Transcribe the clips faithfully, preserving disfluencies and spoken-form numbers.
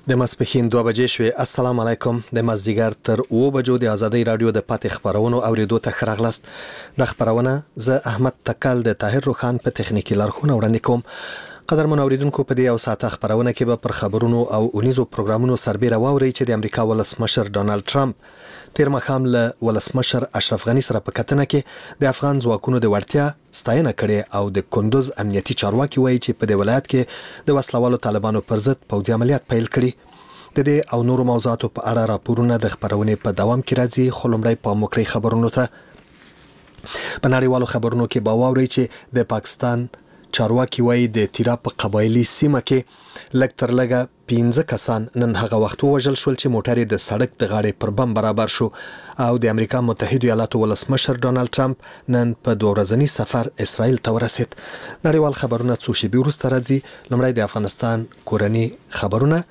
د ماسپښین دوه بجې شوې. السلام علیکم. د مازدیګر تر اوه بجو د ازادۍ رادیو د پاتې خبرونو اوریدو ته ښه راغلاست. د خبرونه زه احمد تکل د طاهر روخان په تخنیکی لارښوونه وړاندې کوم. قدرمن اوریدونکو، په دې او ساعت خبرونه کې به پر خبرونو او اونیزو پروګرامونو سربېره واوري چې د امریکا ولسمشر ډونالد ټرمپ تیر مخام له ولسمشر اشرف غنی سره په کتنه کې د افغان ځواکونو د وړتیا ستاینه کړې او د کندوز امنیتي چارواکي وایي چې په دې ولایت کې د وسلوالو طالبانو پر ضد پوځي عملیات پیل کړي. د دې او نورو موضوعاتو په اړه راپورونه د خبرونې په دوام کې راځي، خو لومړی په موکړی خبرونو ته. په نړیوالو خبرونو کې به واوري چې د پاکستان چارواکي وایي د تیرا په قبایلی سیمه کې لږ تر لږه پنځه کسان نن هغه وخت وژل شول چې موټر د سړک د غاړې پر بم برابر شو. او د امریکا متحده ایالاتو ولسمشر ډونالد ټرمپ نن په دوه ورځنی سفر اسرائیل ته ورسید. نړیوال خبرونه څو شېبې وروسته راځي. لومړی د افغانستان کورنی خبرونه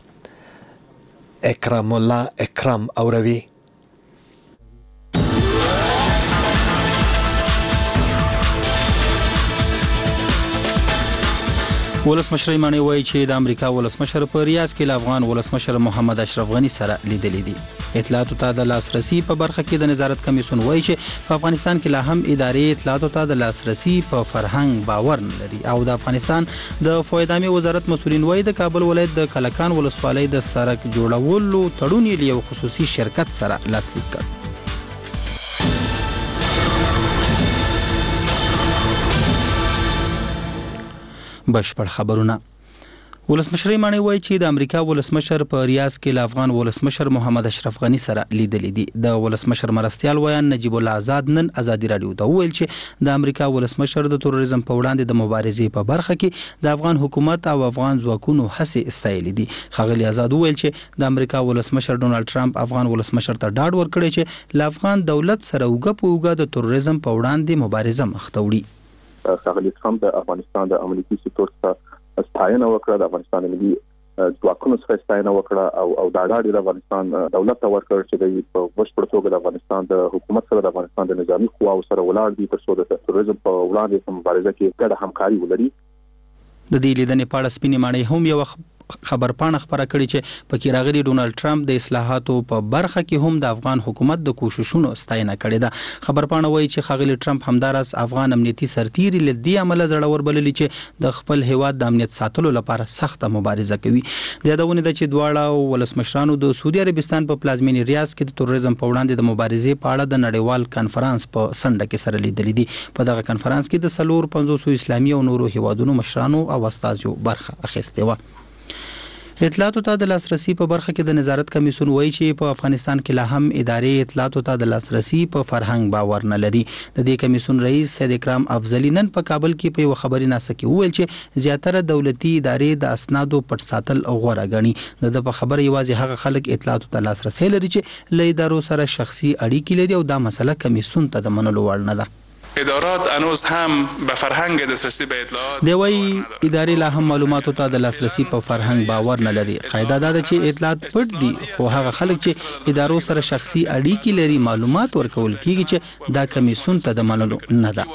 اکرم الله اکرم اوروي. ولسمشر ایمانی وایي چې د امریکا ولسمشر په ریاض کې له افغان ولسمشر محمد اشرف غنی سره لیدلې دي. اطلاعاتو ته د لاسرسي په برخه کې د نظارت کمیسیون وایي چې په افغانستان کې لا هم ادارې اطلاعاتو ته د لاسرسي په فرهنګ باور نه لري. او د افغانستان د فواد عامه وزارت مسؤلین وایي د کابل ولایت د کلکان ولسوالۍ د سړک جوړولو تړون یې یو خصوصي شرکت سره لاسلیک کړ. بشپړ خبرونه. ولسمشر ایمانی وایي چې د امریکا ولسمشر په ریاض کې له افغان ولسمشر محمد اشرف غنی سره لیدلې دي. د ولسمشر مرستیال ویان نجیب الله آزاد نن ازادي رادیو ته وویل چې د امریکا ولسمشر د تروریزم په وړاندې د مبارزې په برخه کې د افغان حکومت او افغان ځواکونو هڅې استایلې دي. ښاغلي آزاد وویل چې د امریکا ولسمشر ډونالد ټرمپ افغان ولسمشر ته ډاډ ورکړی چې له افغان دولت سره وګه په وګه د تروریزم په وړاندې مبارزه مخ ته وړي. ښاغلي ټرمپ د افغانستان د امنیتي سکتور څخه ستاینه وکړه، د افغانستان ملي ځواکونو څخه ستاینه وکړه او او دا ډاډ د افغانستان دولت ته ورکړ چې د بشپړ توګه د افغانستان د حکومت سره د افغانستان د نظامی قواو سره ولاړ دي تر څو د تروریزم په وړاندې په مبارزه کې ګډه همکاري ولري. د دې لیدنې په اړه سپینې ماڼۍ هم یو خبر پاڼه خبره کړې چې پکې راغلي ډونالد ټرمپ د اصلاحاتو په برخه کې هم د افغان حکومت د کوششونو ستاینه کړې ده. خبر پاڼه وایي چې ښاغلي ټرمپ همدارس افغان امنیتي سرتیري له دې عمله زړور بللي چې د خپل هیواد د امنیت ساتلو لپاره سخته مبارزه کوي. د یادونه ده چې دواړه ولسمشرانو د سعودي عربستان په پلازمینې ریاض کې د تروریزم په وړاندې د مبارزې په اړه د نړیوال کانفرنس په سنډه کې سره لیدلې دي. په دغه کانفرنس کې د سلور پنځوس اسلامي او نورو هیوادونو مشرانو او استازو برخه اخیستې و. اطلاعاتو ته د لاسرسي په برخه کې د نظارت کمیسیون وایي چې په افغانستان کې لا هم ادارې اطلاعاتو ته د لاسرسي په فرهنګ باور نه لري. د دې کمیسیون رئیس سید اکرام افضلی نن په کابل کې په یو خبري ناسه کې وویل چې زیاتره دولتي ادارې د اسنادو پټ ساتل غوره ګڼي. د په خبره یوازې هغه خلک اطلاعاتو ته لاسرسي لري چې له ادارو سره شخصي اړیکې لري او دا مسله کمیسیون ته د منلو وړ نه ده. ادارات هنوز هم به فرهنگ دسترسی به اطلاعات دی وی ادارې لا هم معلوماتو ته د لاسرسي په فرهنګ باور نه لري. قاعده دا ده چې اطلاعات پټ دي، خو هغه خلک چې ادارو سره شخصي اړیکې لري معلومات ورکول کیږي چې دا کمیسیون ته د منلو نه ده.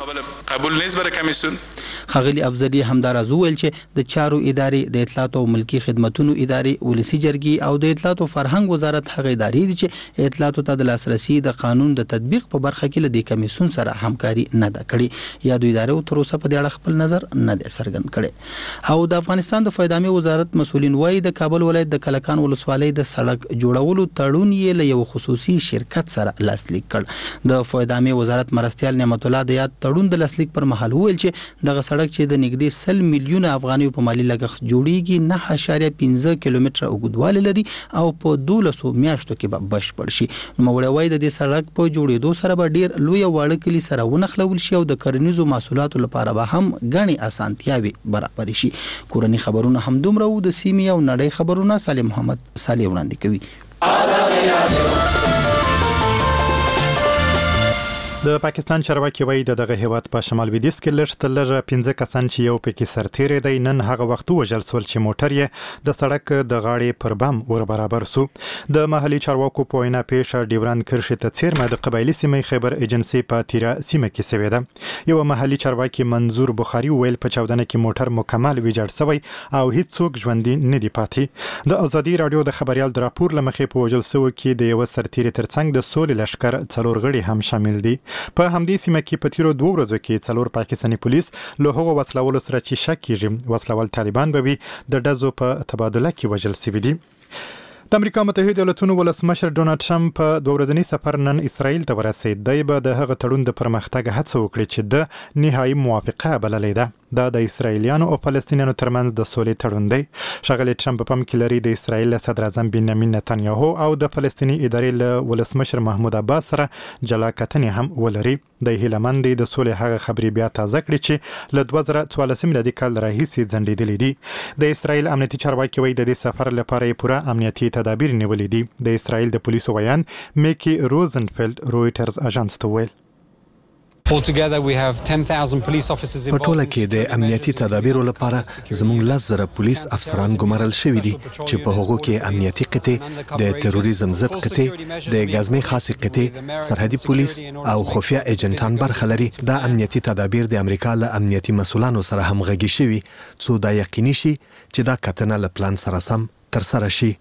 قبول نیست برای کمیسیون. ښاغلي افضلی همدارز وویل چې د چارو ادارې د اطلاعات او ملکی خدماتو ادارې، ولسی جرګې او د اطلاعات او فرهنګ وزارت هغه ادارې دي چې اطلاعات ته د لاسرسي د قانون د تطبیق په برخه کې له دې کمیسیون سره همکاري نه ده کړې. یا د ادارې تر اوسه په دې اړه خپل نظر نه دی څرګند کړی. او د افغانستان د فواد عامه وزارت مسؤلین وایي د کابل ولایت د کلکان ولسوالۍ د سړک جوړولو تړون یې له یو خصوصي شرکت سره لاسلیک کړ. د فواد عامه وزارت مرستیال نعمت الله د یاد تړون د لاسلیک پر مهال وویل چې دغه سړک چې د نږدې سل میلیونه افغانیو په مالی لګښت جوړیږي نه اشاریه پنځه کیلومتره اوږدوالی لري او په دولسو میاشتو کې به بشپړ شي. نوموړی وایي د دې سړک په جوړېدو سره به ډیر لوی واړه کلي سره ونښلول شي او د کرنیزو محصولاتو لپاره به هم غني اسانتیاوي برابر شي. کورنی خبرونه هم دومره وو. د سیمې او نړۍ خبرونه سالم محمد صالح وړاندې کوي. د پاکستان چارواکي وایي د دغه هیواد په شمال لویدیځ کې لږ تر لږه پنځه کسان چې یو پکې سرتیری دی نن هغه وخت وژل شول چې موټر یې د سړک د غاړې پر بام ور برابر سو. د محلي چارواکو په وینا پیښه ډیورند کرښې ته څیرمه د قبایلي سیمې خیبر ایجنسي په تیرا سیمه کې شوې ده. یو محلي چارواکي منظور بخاري ویل په چاودنه کې موټر مکمل ویجاړ شوی او هیڅوک ژوندي نه دی پاتې. د ازادي رادیو د خبريال د راپور لمخې په وژل شوو کې د یو سرتیری ترڅنګ د سولې لشکر څلور غړي هم شامل دي. په همدې سیمه کې په تیرو دوه ورځو کې څلور پاکستاني پولیس له هغو وسلوالو سره چې شک کیږي وسلوال طالبان به وي د ډزو په تبادله کې وژل شوي دي. د امریکا متحده ایالاتونو ولسمشر ډونالد ټرمپ په دوه ورځني سفر نن اسرائیل ته ورسېد. دی به د هغه تړون د پرمختګ هڅه وکړي چې د نهایي موافقه بللې ده. دا د اسرائیلیانو او فلسطینیانو ترمنځ د سولې تړون دی. ښاغلی ټرمپ په پام کې لري د اسرائیل صدر اعظم بنیامین نتنیاهو او د فلسطیني ادارې له ولسمشر محمود عباس سره جلا کتنې هم ولري. د هیلمن دی د سولې هغه خبري بیا تازه کړي چې له دوه زره څوارلسم میلادي کال راهیسې ځنډېدلې دي. د اسرائیل امنیتي چارواکي وایي د دې سفر لپاره یې پوره امنیتي تدابیر نیولې دي. د اسرائیل د پولیسو ویان میکی روزنفیلد رویټرز اژانس ته ویل په ټوله کې د امنیتي تدابیرو لپاره زموږ لس زره پولیس افسران ګمارل شوي دي چې په هغو کې امنیتي قطعې د تروریزم ضد قطعې د غزنی خاصې قطعې سرحدي پولیس او خفیه ایجنټان برخه لري. دا امنیتي تدابیر د امریکا له امنیتي مسولانو سره همغږي شوي څو دا یقیني شي چې دا کتنه له پلان سره سم ترسره شي.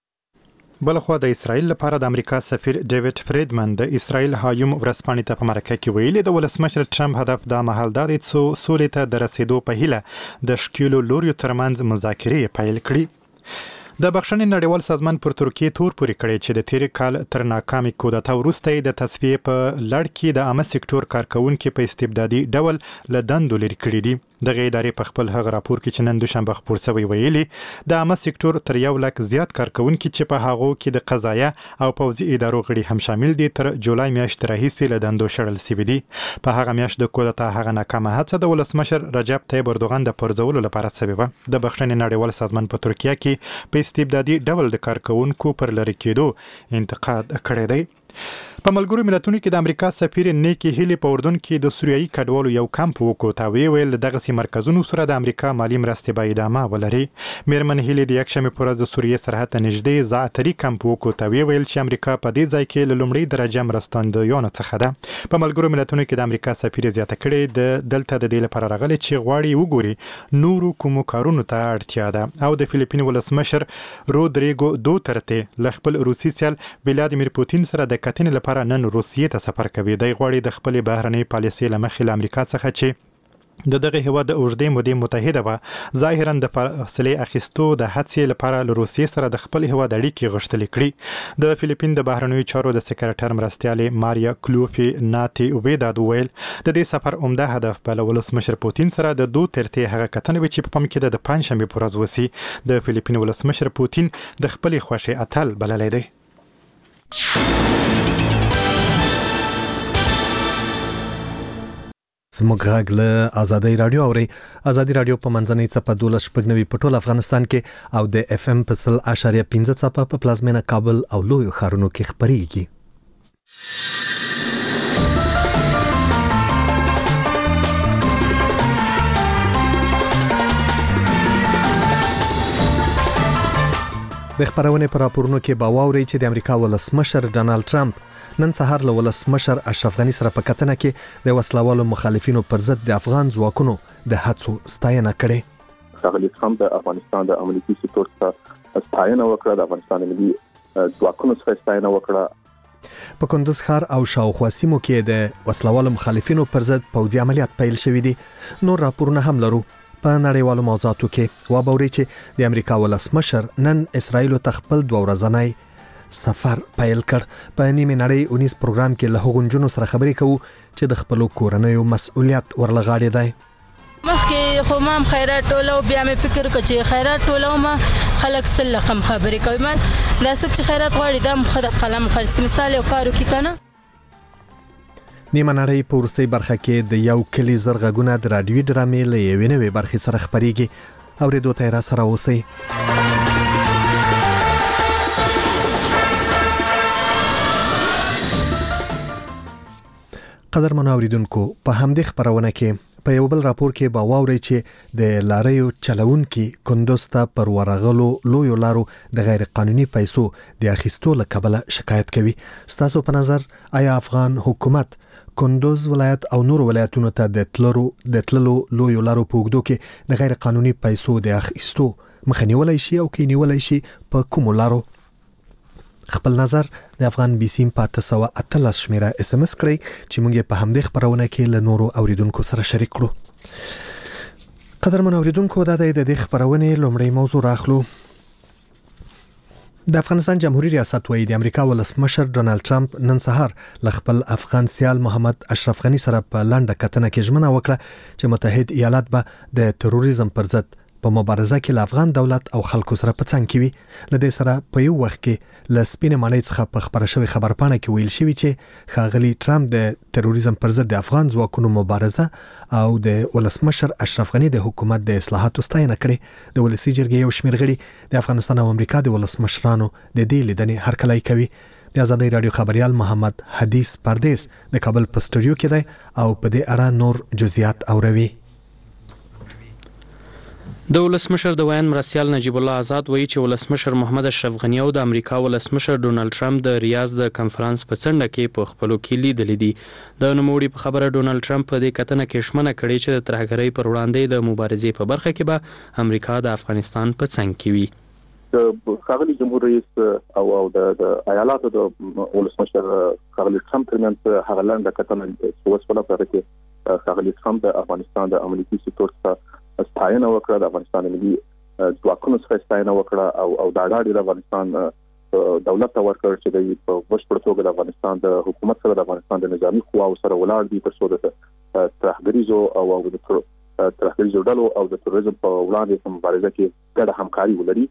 بلخوا د اسرائیل لپاره د امریکا سفیر ډیوډ فریدمن د اسرائیل هایوم ورسپانې ته په مرکه کې ویلي د ولسمشر ټرمپ هدف د مهال دا دی چې سولې ته د رسیدو په هیله د شکیلو لوریو ترمنځ مذاکرې پیل کړي. د بخښنې نړیوال سازمان پر ترکیه تور پورې کړی چې د تیر کال تر ناکامي کودتا وروسته د تصفیې په لړ کې د عامه سکتور کارکونکو په استبدادي ډول له دندو لرې کړي دي. دغه ادارې په خپل هغه راپور کې چې نن دوشنبه خپور شوی ویلي د عامه سکتور تر یو لک زیات کارکونکو چې په هغو کې د قضایه او پوځي ادارو غړي هم شامل دي تر جولای میاشتې راهیسې له دندو شړل شوي دي. په هغه میاشت د کودتا هغه ناکامه هڅه د ولسمشر رجب طیب اردوغان د پرځولو لپاره شوې وه. د بخښنې نړیوال سازمان په ترکیه کې په استبدادي ډول د کارکونکو پر لرې کېدو انتقاد کړی دی. په ملګرو ملتونو کې د امریکا سفیر نیکی هیلی په اردن کې د سوریایي کډوالو یو کمپ وکوت او ویل دغه سي مرکزونو سره د امریکا مالی مرستې به ادامه ولري. میرمن هیلی د یکشنبه پر ورځ د سوریې سرحد ته نږدې زعتري کمپ وکوت او ویل چې امریکا په دې ځای کې له لومړۍ درجه مرستندویانو څخه ده. په ملګرو ملتونو کې د امریکا سفیر زیاته کړې د دلته د دې لپاره راغلي چې غواړي وګوري نورو کومو کارونو ته اړتیا ده او د فلیپین ولسمشر رودریګو دوترته له خپل روسي سیال ولادیمیر پوتین سره د کتنې لپاره نن روسیې ته سفر کوي. دی غواړي د خپل بهرنۍ پالیسۍ له مخې له امریکا څخه چې د دغه هیواد د اوږدې مودې متحده وه ظاهرا د فاصلې اخیستو د هڅې لپاره له روسیې سره د خپل هیواد اړیکې غښتلې کړي. د فلیپین د بهرنیو چارو د سکرټر مرستیالې ماریا کلوفي ناتي ویداد ویل د دې سفر عمده هدف به له ولسمشر پوتین سره د دو ترتې هغه کتنې وي چې په پام کې د پنجشنبې په ورځ وسي. د فلیپین ولسمشر پوتین د خپلې خوښې اتل بللی دی. زموږ غږ له ازادي رادیو اوري. ازادي رادیو په منځنۍ څپه دولس شپږ نوي په ټول افغانستان کې او د اف ام په سل اشاریه پنځه څپه په پلازمینه کابل او لویو ښارونو کې خپرېږي. د خبرونه پر راپورونو کې باوري چې د امریکا ولسمشر ډونالد ټرمپ نن سهار له ولسمشر اشرف غنی سره په کتنه کې د وسلوالو مخالفینو پر ضد د افغان ځواکونو د هڅو ستاینه کړې. ښاغلی ټرمپ د افغانستان د امنیتي سکتور څخه ستاینه وکړه، د افغانستان ملي ځواکونو څخه ستاینه وکړه. په کندوز ښار او شاوخوا سیمو کې د وسلوالو مخالفینو پر ضد پوځي عملیات پیل شوي دي. نور راپورونه هم لرو. په نړیوالو موضوعاتو کې وابوري چې د امریکا ولسمشر نن اسرائیل ته خپل دوه ورځنی سفر پیل کړ. په نیمه نړۍ اونیس پروګرام کې له هغو نجونو سره خبرې کوو چې د خپلو کورنیو مسؤلیت ورلغاړي دی. مخکې خو ما خیرات ټولو بیا مې فکر وکړ چې خیرات ټولو ما خلک سل رقم خبرې کوي. ما دا څوک چې خیرات غواړي دا مخه د قلم خرڅ کړي مثال یو کار وکړي که نه. نیمه نړۍ په وروستۍ برخه کې د یو کلي زر غږونه د راډیوي ډرامې له یوې نوې برخې سره خپرېږي. اورېدو ته یې راسره اوسئ. قدرمنو اوریدونکو په همدې خبرونه کې په یو بل راپور کې به واوري چې د لاریو چلونکي کندوز ته پر ورغلو لوی لارو د غیر قانوني پیسو د اخیستو لکبله شکایت کوي. ستاسو په نظر آیا افغان حکومت کندوز ولایت او نور ولایتونو ته د تللو د تللو لوی لارو په وګړو کې د غیر قانوني پیسو د اخیستو مخه نیولای شي او کې نیولای شي په کوم لارو؟ خپل نظر د افغان بیسیم په تاسو اتلس شمیره اس ام اس کړئ چې موږ په همدې خبرونه کې له نورو اوریدونکو سره شریک کړو. قدرمن اوریدونکو دا د دې خبرونه لومړی موضوع راخلو. د افغانستان جمهوریت ریاست وایي د امریکا ولسمشر ډونالد ټرمپ نن سهار ل خپل افغان سیال محمد اشرف غنی سره په لنډه کتنه کې ژمنه وکړه چې متحد ایالات به د تروریزم پر ضد په مبارزه کې له افغان دولت او خلکو سره په څنګ کې وي. لدې سره په یو وخت کې ل سپینه مانۍ څخه په خبره شوی خبرپاڼه کې ویل شوی چې خاغلی ټرمپ د تروریزم پر ضد د افغان ځواکونو مبارزه او د ولسمشر اشرف غنی د حکومت د اصلاحاتو ستاینه کړې. د ولسی جرګې یو شمېر غړي د افغانستان او امریکا د ولسمشرانو د دې لیدنې هرکلی کوي. د آزادۍ رادیو خبريال محمد حدیث پردیس د کابل په سټوډیو کې دی او په دې اړه نور جزئیات اوروي. د ولسمشر د ویان مرسیال نجیب الله آزاد وایي چې ولسمشر محمد اشرف غنی او د امریکا ولسمشر ډونالد ټرمپ د ریاض د کنفرانس په څنډه کې په خپلو کې لیدلې دي. د نوموړي په خبره ډونالد ټرمپ په دې کتنه کې شمنه کړې چې د ترهګرۍ پر وړاندې د مبارزې په برخه کې به امریکا د افغانستان په څنګ کې وي. د خاغلی جمهور رئیس او او د ایالاتو د ولسمشر خاغلی ټرمپ ترمنځ هغه لنډه کتنه وسوله پرې کې خاغلی ټرمپ د افغانستان د امنیتي سکتور څخه ستاینه وکړه، د افغانستان ملي ځواکونو څخه ستاینه وکړه او او دا ډاډ د افغانستان دولت ته ورکړ چې د بشپړ توګه د افغانستان د حکومت سره د افغانستان د نظامی قواو سره ولاړ دي ترڅو د ترهګریزو او او د ترهګریزو ډلو او د تروریزم په وړاندې په مبارزه کې ګډه همکاري ولري.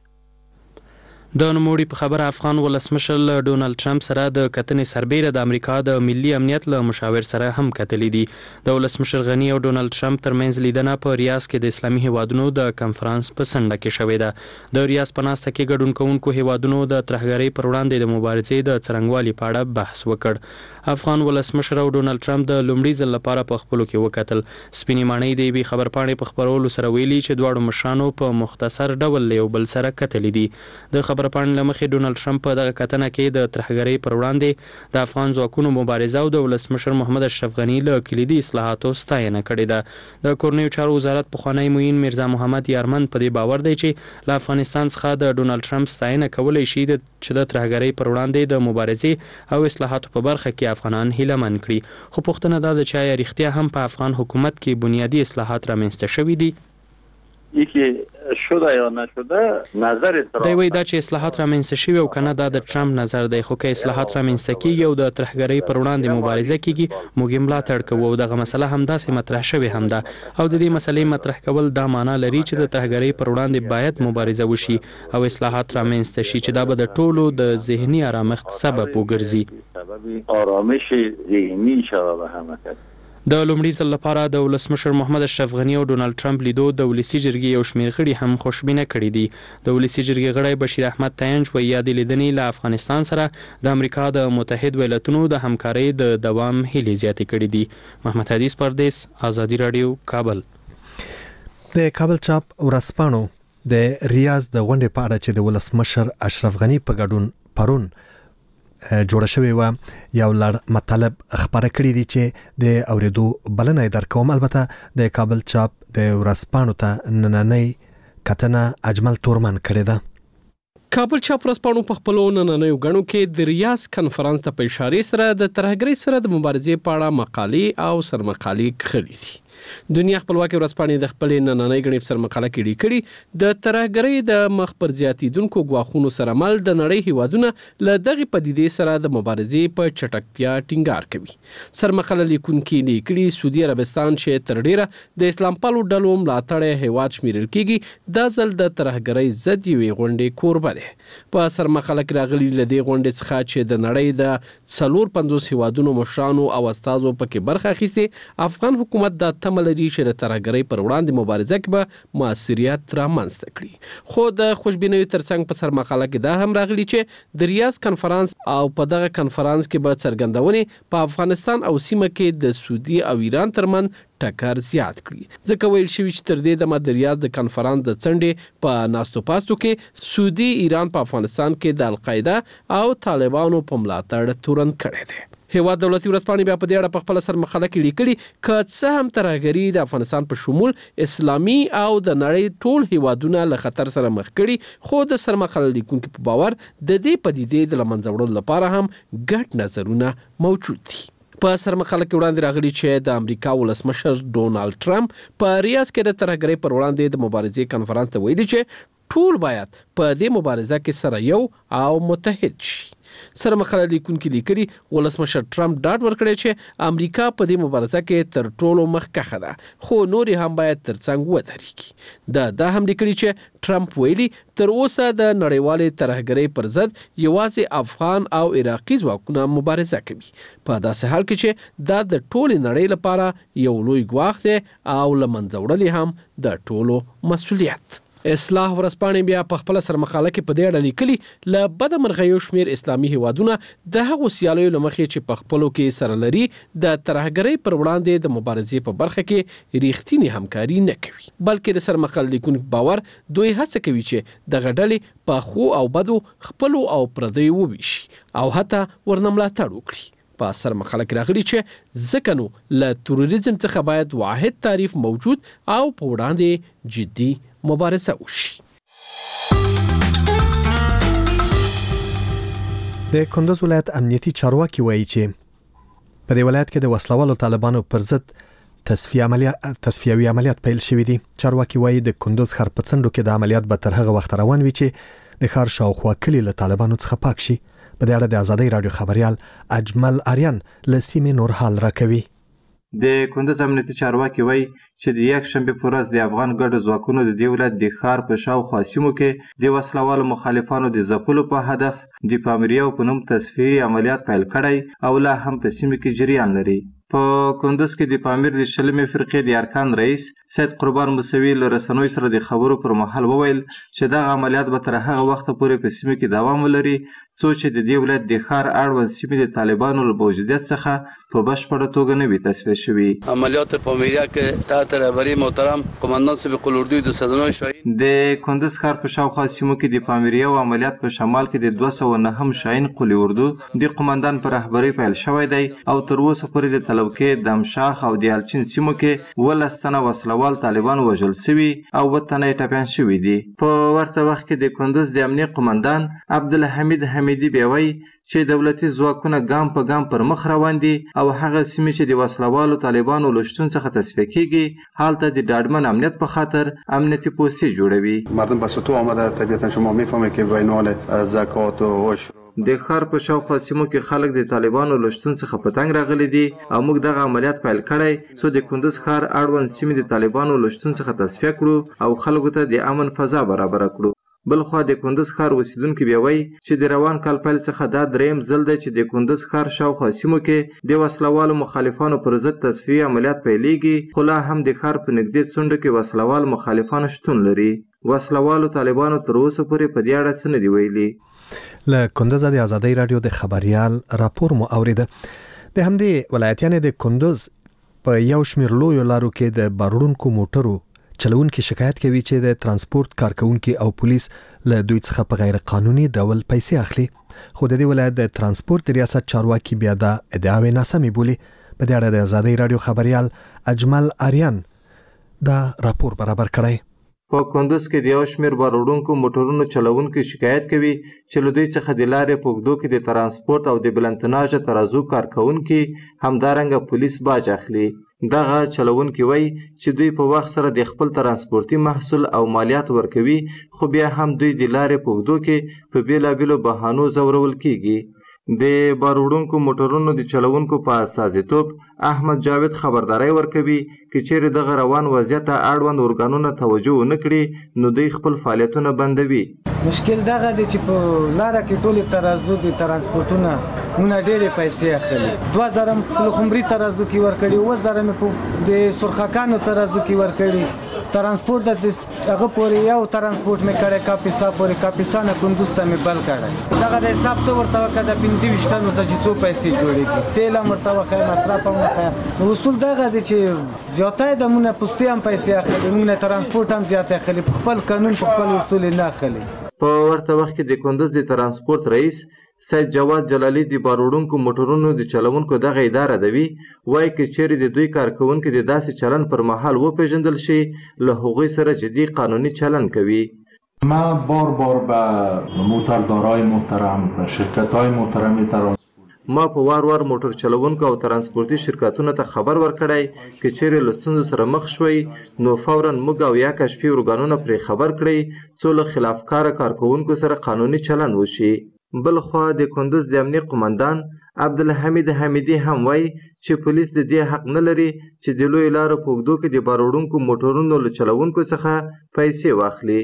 د نوموړي په خبره افغان ولسمشر ډونالد ټرمپ سره د کتنې سربېره د امریکا د ملي امنیت له مشاور سره هم کتلې دي. د ولسمشر غنی او ډونالد ټرمپ ترمنځ لیدنه په ریاض کې د اسلامي هیوادونو د کنفرانس په څنډه کې شوې ده. د ریاض په ناسته کې ګډون کوونکو هیوادونو د ترهګرۍ پر وړاندې د مبارزې د څرنګوالي په اړه بحث وکړ. افغان ولسمشر او ډونالد ټرمپ د لومړي ځل لپاره په خپلو کې وکتل. سپینې مانۍ د یوې خبرپاڼې په خبرولو سره ویلي چې دواړو مشرانو په مختصر ډول یو بل سره کتلې دي. د خبرپاڼې لمخې ډونالد ټرمپ په دغه کتنه کې د ترهګرۍ پر وړاندې د افغان ځواکونو مبارزه او د ولسمشر محمد اشرف غنی له کلیدي اصلاحاتو ستاینه کړې ده. د کورنیو چارو وزارت پخوانی معین میرزا محمد یارمن په دې باور دی چې له افغانستان څخه د ډونالد ټرمپ ستاینه کولای شي چې د ترهګرۍ پر وړاندې د مبارزې او اصلاحاتو په برخه کې افغانان هیلهمن کړي. خو پوښتنه دا ده چې آیا رښتیا هم په افغان حکومت کې بنیادی اصلاحات رامنځته شوي دي؟ یکی شده یا نشده نظر دی وایي دا چې اصلاحات رامنځته شوي او کنه دا د ټرمپ نظر دی. خو که اصلاحات رامنځته کیږي او د ترهګرۍ پر وړاندې مبارزه کیږي موږ یې ملاتړ کوو او دغه مسله همداسې مطرح شوې هم ده او د دې مسلې مطرح کول دا معنا لري چې د ترهګرۍ پر وړاندې باید مبارزه وشي او اصلاحات رامنځته شي چې دا به د ټولو د ذهني آرامښت سبب وګرځي. سبب آرامش ذهنی شوه به همه. د لومړي ځل لپاره د ولسمشر محمد اشرف غنی او ډونالد ټرمپ لیدو د ولسی جرګې یو شمېر غړي هم خوشبینه کړي دي. د ولسی جرګې غړی بشیر احمد تاینج وایي یادې لیدنې له افغانستان سره د امریکا د متحد ایالاتونو د همکارۍ د دوام هیلې زیاتې کړي دي. محمد حدیث پردیس، آزادی رادیو، کابل. د کابل چاپ ورسپانو د ریاض د غونډې په اړه چې د ولسمشر اشرف غنی په ګډون پرون جوړ شوی و یو لړ مطالب خبره کړی دي چې د اوریدو بلنه درکوم. البته د کابل چاپ د ورسپانو ته نننۍ کتنه اجمل تورمن کړی ده. کابل چاپ ورسپانو په خپل نننۍ غړو کې د ریاض کنفرانس ته په اشاره سره د ترهګرۍ سره د مبارزې په اړه مقالې او سرمقالې خپرې دي. دنیا خپلواکي ورځپاڼې د خپل نننۍ غړي پر مقاله کې لیکلي د ترهګرۍ د مخ پر زیاتیدونکو غواخونو سره مل د نړۍ هیوادونه له دغه پدیدې سره د مبارزې په چټکتیا ټینګار کوي. سرمقاله لیکونکي لیکلي سعودي عربستان چې تر ډیره د اسلام پالو ډلو ملاتړ هیواد شمیرل کیږي د ځل د ترهګرۍ ضد یوې غونډې کوربه ده. په سرمقاله کې راغلي لدې غونډې څخه چې د نړۍ د څلور پنځوس هیوادونو مشرانو او استادو پکې برخه اخیستي افغان حکومت د تمه لري چې د ترهګرۍ پر وړاندې مبارزه کې به موثریت رامنځته کړي. خو د خوشبینیو ترڅنګ په سرمقاله کې دا هم راغلي چې د ریاض کنفرانس او په دغه کنفرانس کې به څرګندونې په افغانستان او سیمه کې د سعودي او ایران ترمن ټکر زیات کړي. ځکه ویل شوی چې تر دې دمه د ریاض د کنفرانس د څنډې په ناستو پاستو کې سعودي ایران په افغانستان کې د القاعده او طالبانو په ملاتړ تورن کړی دی. هیواد دولتي ورځپاڼې بیا په دې اړه په خپل سرمقاله کې لیکلي که څه هم ترهګري د افغانستان په شمول اسلامي او د نړۍ ټول هیوادونه له خطر سره مخ کړي، خو د سرمقاله لیکونکو په باور د دې پدیدې د لمنځه وړلو لپاره هم ګډ نظرونه موجود دي. په سرمقاله کې وړاندې راغلي چې د امریکا ولسمشر ډونالد ټرمپ په ریاض کې د ترهګرۍ پر وړاندې د مبارزې کنفرانس ته ویلي چې ټول باید په دې مبارزه کې سره یو او متحد شي. سرمقاله لیکونکي لیکلي ولسمشر ټرمپ ډاډ ورکړی چې امریکا په دې مبارزه کې تر ټولو مخکښه ده، خو نور هم باید ترڅنګ ودرېږي. دا دا هم لیکلي چې ټرمپ ویلي تر اوسه د نړیوالې ترهګرۍ پر ضد یوازې افغان او عراقي ځواکونه مبارزه کوي، په داسې حال کې چې دا د ټولې نړۍ لپاره یو لوی ګواښ دی او له منځه وړل هم د ټولو مسؤلیت. اصلاح ورځپاڼې بیا په خپل سرمقاله کې په دې اړه لیکلي له بده مرغیو شمیر اسلامي هیوادونه د هغو سیالیو له مخې چې په خپلو کې سره لري د ترهګرۍ پر وړاندې د مبارزې په برخه کې ریښتینې همکاري نه کوي، بلکې د سرمقاله لیکونکو باور دوی هڅه کوي چې دغه ډلې په خو او بدو خپلو او پردیو وویشي او حتی ورنه ملاتړ وکړي. په سرمقاله کې راغلي چې ځکه نو له تروریزم څخه باید واحد تعریف موجود او په وړاندې جدي مبارزه وشي. د کندوز ولایت امنیتي چارواکي وایي چې په دې ولایت کې د وسلوالو طالبانو پر ضد تصفیه عملیات تصفیوي عملیات پیل شوې دي. چارواکي وایي د کندوز ښار په څنډو کې د عملیات به تر هغه وخت روان وي چې د ښار شاوخوا کلي له طالبانو څخه پاک شي. په دې اړه د آزادۍ رادیو خبريال اجمل آریان له سیمې نور حال راکوي. د کندوز امنیتي چارواکي وایي چې د یک شنبه پر ورځ د افغان ګډ ځواکونو د دې ولایت د ښار په شاوخوا سیمو کې د وسلوالو مخالفانو د ځپلو په هدف د پامریو په نوم تصفیه عملیات پیل کړی او لا هم په سیمه کې جریان لري. په کندوز کې د پامیر د شلمې فرقې د ارکان رئیس سید قربان موسوي له رسنوي سره د خبرو پر مهال وویل چې دغه عملیات به تر هغه وخت پورې په سیمه کې دوام ولري څو چې د دې ولایت د ښار اړوند سیمې د طالبانو له موجودیت څخه په بشپړه توګه نه وي تصفیه شوي. عملیات پامیریا کې تحت رهبری محترم قماندان سابق الاردوی دو صد و نه شاهین د کندوز ښار په شاوخوا سیمو کې د پامیریا او عملیات په شمال کې د دوه سوه نهم شاهین قلی اردو د قماندان په رهبری پیل شوی دی او تر اوسه پورې د طلبکې دمشاخ او د الچین سیمو کې ولس تنه وسلوال طالبان وژل شوي او اووه تنه یې ټپیان شوي دي. په ورته وخت کې د کندوز د امنیه قماندان عبدالحمید حمیدي بیا وایي چې دولتي ځواکونه ګام په ګام پر مخ روان دي او هغه سیمې چې د وسلوالو طالبانو له شتون څخه تصفیه کیږي هلته د ډاډمن امنیت په خاطر امنیتي پوستې جوړوي. مردم به سطوح آمده طبیعتا شما میفهمید که بینال زکات و عشر د ښار په شاوخوا سیمو کې خلک د طالبانو له شتون څخه په تنګ راغلي دي او موږ دغه عملیات پیل کړی څو د کندوز ښار اړوند سیمې د طالبانو له شتون څخه تصفیه کړو او خلکو ته د امن فضا برابره کړو. بلخوا د کندوز ښار اوسیدونکي بیا وایي چې د روان کال پیل څخه دا دریم ځل دی چې د کندوز ښار شاوخوا سیمو کې د وسلوالو مخالفانو پر ضد تصفیه عملیات پیلېږي خو لا هم د ښار په نږدې څنډو کې وسلوال مخالفانو شتون لري. وسلوالو طالبانو تر اوسه پورې په دې اړه څه نه دي ویلي. له کندوز د آزادۍ رادیو د خبريال راپور مو اوریده. د همدې ولایتیانو د کندوز په یو شمېر لویو لارو کې د بارونکو موټرو چلوونکي شکایت کوي چې د ترانسپورت کارکونکي او پولیس له دوی څخه په غیر قانوني ډول پیسې اخلي. خو د دې ولایت د ترانسپورت ریاست چارواکي بیا دا ادعاوې ناسمې بولي. په دې اړه د آزادۍ رادیو خبريال اجمل آریان دا راپور برابر کړی. په کندوز کې د یو شمېر بار وړونکو موټرونو چلوونکي شکایت کوي چې له دوی څخه د لارې په اوږدو کې د ترانسپورت او د بلندتناژه ترازو کارکونکي همدارنګه پولیس باج اخلي. دغه چلوونکي وایي چې دوی په وخت سره د خپل ترانسپورتي محصول او مالیات ورکوي خو بیا هم دوی د لارې په اوږدو کې په بیلابیلو بهانو ځورول کیږي. د بار وړونکو موټرونو د چلوونکو په استازیتوب احمد جاوید خبرداري ورکوي چې چیرې دغه روان وضعیت ته اړوند ارګانونه توجه ونه کړي نو دوی خپل فعالیتونه بندوي. مشکل دغه دی چې په لاره کې ټول ترازو د ترانسپورتونه مونږ ډېرې پیسې اخلي. دوه زره په خمري ترازو کې ورکړي، اووه زره مې په د سرخکانو ترازو کې ورکړي. ترانسپورت د هغه پورې یو ترانسپورت مې کړی کاپیسا پورې، کاپیسا نه کندوز ته مې بل کړی. دغه د حساب ته ورته وکړه د پنځه ویشت ټنو ته چې څو پیسې جوړېږي، تیل هم ورته وښیه، مصرف هم وښیه. اصول دغه دی چې زیاتی د مونږ نه پوستې هم پیسې اخلي، مونږ نه ترانسپورت هم زیات اخلي، په خپل قانون په خپل اصول نه اخلي. په ورته وخت کې د کندوز د ترانسپورت رئیس سید جواد جلالی د باروړونکو موټرونو د چلوونکو دغه اداره دوي وایي که چیرې د دوی کارکوونکي د داسې چلن پر مهال وپېژندل شي له هغوی سره جدي قانوني چلن کوي. ما بار بار به موتردارای محترم و شرکت‌های محترم ترانسپورت ما په وار وار موټر چلوونکو او ترانسپورتي شرکتونو ته خبر ورکړی که چیرې له ستونزو سره مخ شوي نو فورا موږ او یا کشفي ارګانونه پرې خبر کړئ څو له خلافکاره کارکوونکو سره قانوني چلن وشي. بل خوا د کندوز د امنیه قومندان عبدالحمید حمیدي هم وایي چې پولیس د دې حق نه لري چې د لوی لارو په اوږدو کې د باروړونکو موټرونو له چلوونکو څخه پیسې واخلي.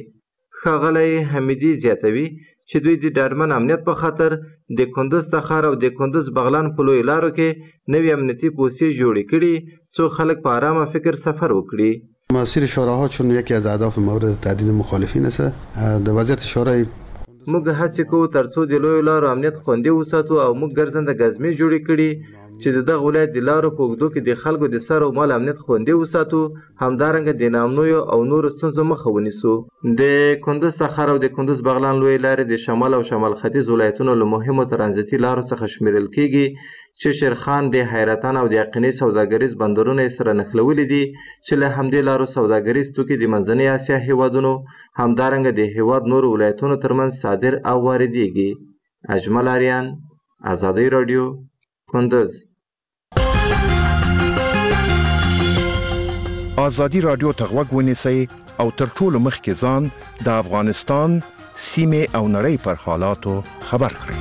ښاغلی حمیدي زیاتوي چې دوی د ډاډمن امنیت په خاطر د کندوز تخار او د کندوز بغلان په لوی لارو کې نوې امنیتي پوستې جوړې کړي څو خلک په آرامه فکر سفر وکړي. مسیر شوراها چون یکی از اهداف مورد تهدید مخالفین است د وضعیت شورای موږ هڅې کوو ترڅو د لویو لارو امنیت خوندي وساتو او موږ ګرځنده ګزمې جوړې کړي چې د دغه ولایت د لارو په اوږدو کې د خلکو د سر او مال امنیت خوندي وساتو، همدارنګه د ناامنیو او نورو ستونزو مخه ونیسو. د کندوز تخار او د کندوز بغلان لویې لارې د شمال او شمال ختیځ ولایتونو له مهمو ترانزیتي لارو څخه شمیرل کیږي چې شیرخان د حیرتان او د یقیني سوداګریز بندرونه یې سره نښلولي دي چې له همدې لارو سوداګریز توکي د منځنۍ اسیا هیوادونو همدارنګه د هیواد نورو ولایتونو ترمنځ صادر او واردېږي. اجمل آریان، ازادي راډیو، کندوز. ازادي راډیو ته غوږ ونیسئ او تر ټولو مخکې ځان د افغانستان سیمې او نړۍ پر حالاتو خبر کړئ.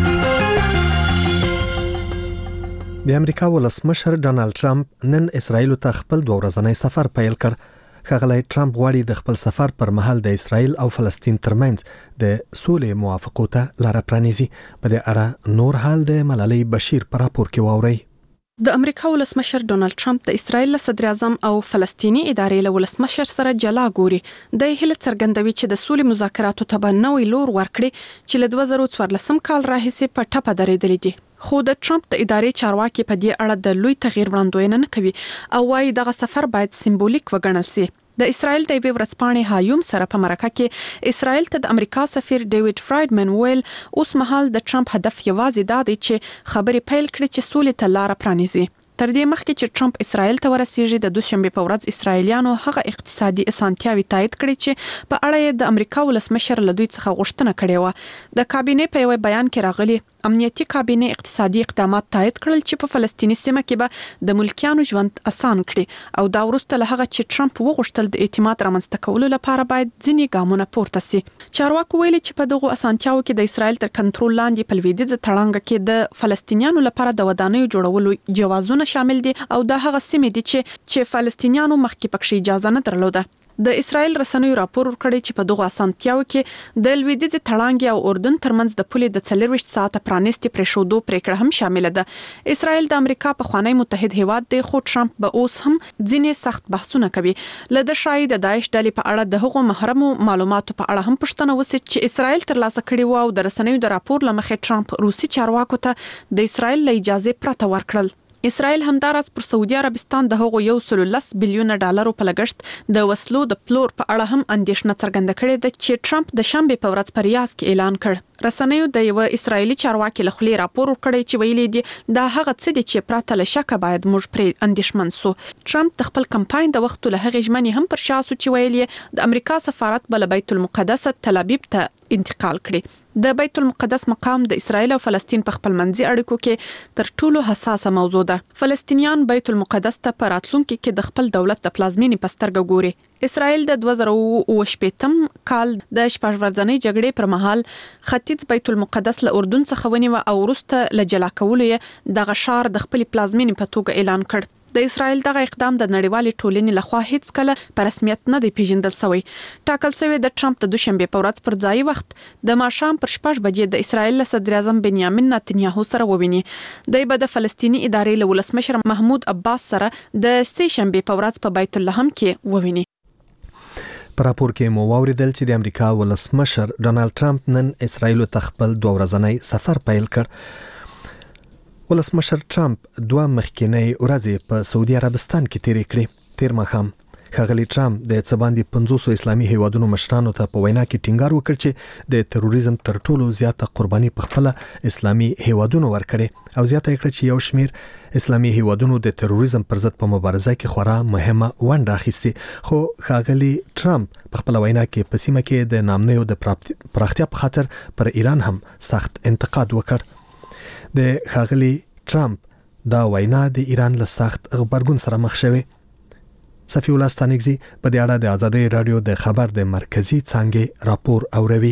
د امریکا ولسمشر ډانلډ ټرمپ نن اسرائیل ته خپل دوه ورځنی سفر پیل کړ. ښاغلی ټرمپ غواړي د خپل سفر پر مهال د اسرائیل او فلسطین ترمنځ د سولې موافقو ته لاره پرانیزي. په دې اړه نور حال د ملالۍ بشیر په راپور کې واورئ. د امریکا ولسمشر ډونالد ټرمپ د اسرائیل صدر اعظم او فلسطینی ادارې له ولسمشر سره جلا ګوري. د هیله څرګندوي چې د سولې مذاکراتو ته به نوې لور ورکړي چې له دوه زره څوارلسم کال راهیسې په ټپه درېدلې دي. خو د ټرمپ د ادارې چارواکي په دې اړه د لوی تغییر وړاندوینه نه کوي او وايي دغه سفر باید سمبولیک وګڼل شي. د اسرائیل د یوې ورځپاڼې هایوم سره په مرکه کې اسرائیل ته د امریکا سفیر ډیوډ فرایډمن ویل اوس مهال د ټرمپ هدف یوازې دا دی چې خبرې پیل کړي چې سولې ته لار پرانیزي. تر دې مخکې چې ټرمپ اسرائیل ته ورسیږي د دوشنبه په ورځ اسرائیلیانو هغه اقتصادي اسانتیاوي تایید کړې چې په اړه د امریکا ولسمشر له دوی څخه غوښتنه کړې و. د کابینې په یو بیان کې راغلي امنیتي کابینې اقتصادي اقدامات تایید کړل چې په فلسطینی سیمه کې به د ملکیانو ژوند اسان کړي او دا وروسته له هغه چې ټرمپ وغوښتل د اعتماد رامنځته کولو لپاره باید ځینې ګامونه پورته سي. چارواکو ویلي چې په دغه اسانتیاو کې د اسرائیل تر کنټرول لاندې په لویدیځ تړانګه کې د فلسطینیانو لپاره د ودانیو جوړولو جوازونه شامل دي او دا هغه سیمې دي چې چې فلسطینیانو مخکې پکې اجازه نه درلوده. د اسرائیل رسنیو راپور ورکړی چې په دغه اسانتیاو کې د لویدیځ تړانګې او اردن ترمنځ د پولې د څلور ویشت ساعته پرانیستي پرېښودو پریکړه هم شامل ده. اسرائیل د امریکا پخوانی متحد هیواد دی خو ټرمپ به اوس هم ځینې سخت بحثونه کوي. له د شایي د داعش ډلې په اړه د هغو محرمو معلوماتو په اړه هم پوښتنه وسي چې اسرائیل ترلاسه کړي وو او د رسنیو د راپور لمخې ټرمپ روسي چارواکو ته د اسرائیل له اجازه پرته ورکړل. اسرائیل همدارس پر سعودي عربستان د هغو یو سل لس بلیونه ډالرو په لګښت د وسلو د پلور په اړه هم اندېښنه څرګنده کړې ده چې ټرمپ د شنبه په ورځ په ریاض کې اعلان کړ. رسنیو د یو اسرایلی چارواکي له خولې راپور ورکړی چې ویلي دي دا هغه څه دي چې پراته له شک باید موږ پرې اندېښمن سو. ټرمپ د خپل کمپاین د وخت له هغې ژمنې هم پر شا سو چې ویلي د امریکا سفارت بل بیت المقدس تل ابیب ته انتقال کړي. د بیت المقدس مقام د اسرائیل او فلسطین په خپل منځي اړیکو کې تر ټولو حساسه موضوع ده. فلسطینیان بیت المقدس ته په راتلونکي کې د خپل دولت د پلازمینې په سترګه ګوري. اسرائیل د دوه زره اووه شپږم کال د شپږ ورځنۍ جګړې پر مهال ختیځ بیت المقدس له اردن څخه ونیو او وروسته له جلا کولو یې دغه ښار د خپل پلازمینې په توګه اعلان کړ. د اسرایل دغه اقدام د نړیوال ټولنې لخوا هیڅ کله په رسمیت نه دی پیژندل شوی. ټاکل شوی د ټرمپ د دوشنبه په ورځ پر ځای وخت د ماښام پر شپږ بجې د اسرایل صدر اعظم بنیامین نتنیاهو سره وویني. د د فلسطینی ادارې له ولسمشر محمود عباس سره د سه شنبه په ورځ په بیت اللحم کې وویني. په راپور کې مو واوریدل چې د امریکا ولسمشر ډونالد ټرمپ نن اسرایل ته خپل دوه ورځنی سفر پیل کړ. ولسمشر ټرمپ دوه مخکینی ورځې په سعودي عربستان کې تیرې کړې. تیر ماښام ښاغلی ټرمپ د څه باندې پنځوس اسلامي هیوادونو مشرانو ته په وینا کې ټینګار وکړ چې د تروریزم تر ټولو زیاته قرباني په خپل اسلامي هیوادونو ورکړي او زیاته کړ چې یو شمیر اسلامي هیوادونو د تروریزم پر ضد په مبارزه کې خورا مهمه ونډه اخیستې. خو ښاغلی ټرمپ په خپل وینا کې په سیمه کې د نامنیو د پراختیا په خاطر پر ایران هم سخت انتقاد وکړ. د ښاغلی ټرمپ دا وینا د ایران له سخت غبرګون سره مخ شوه. صفی الله ستانکزی په دې اړه د آزادۍ رادیو د خبر د مرکزی څانګې راپور اوروي.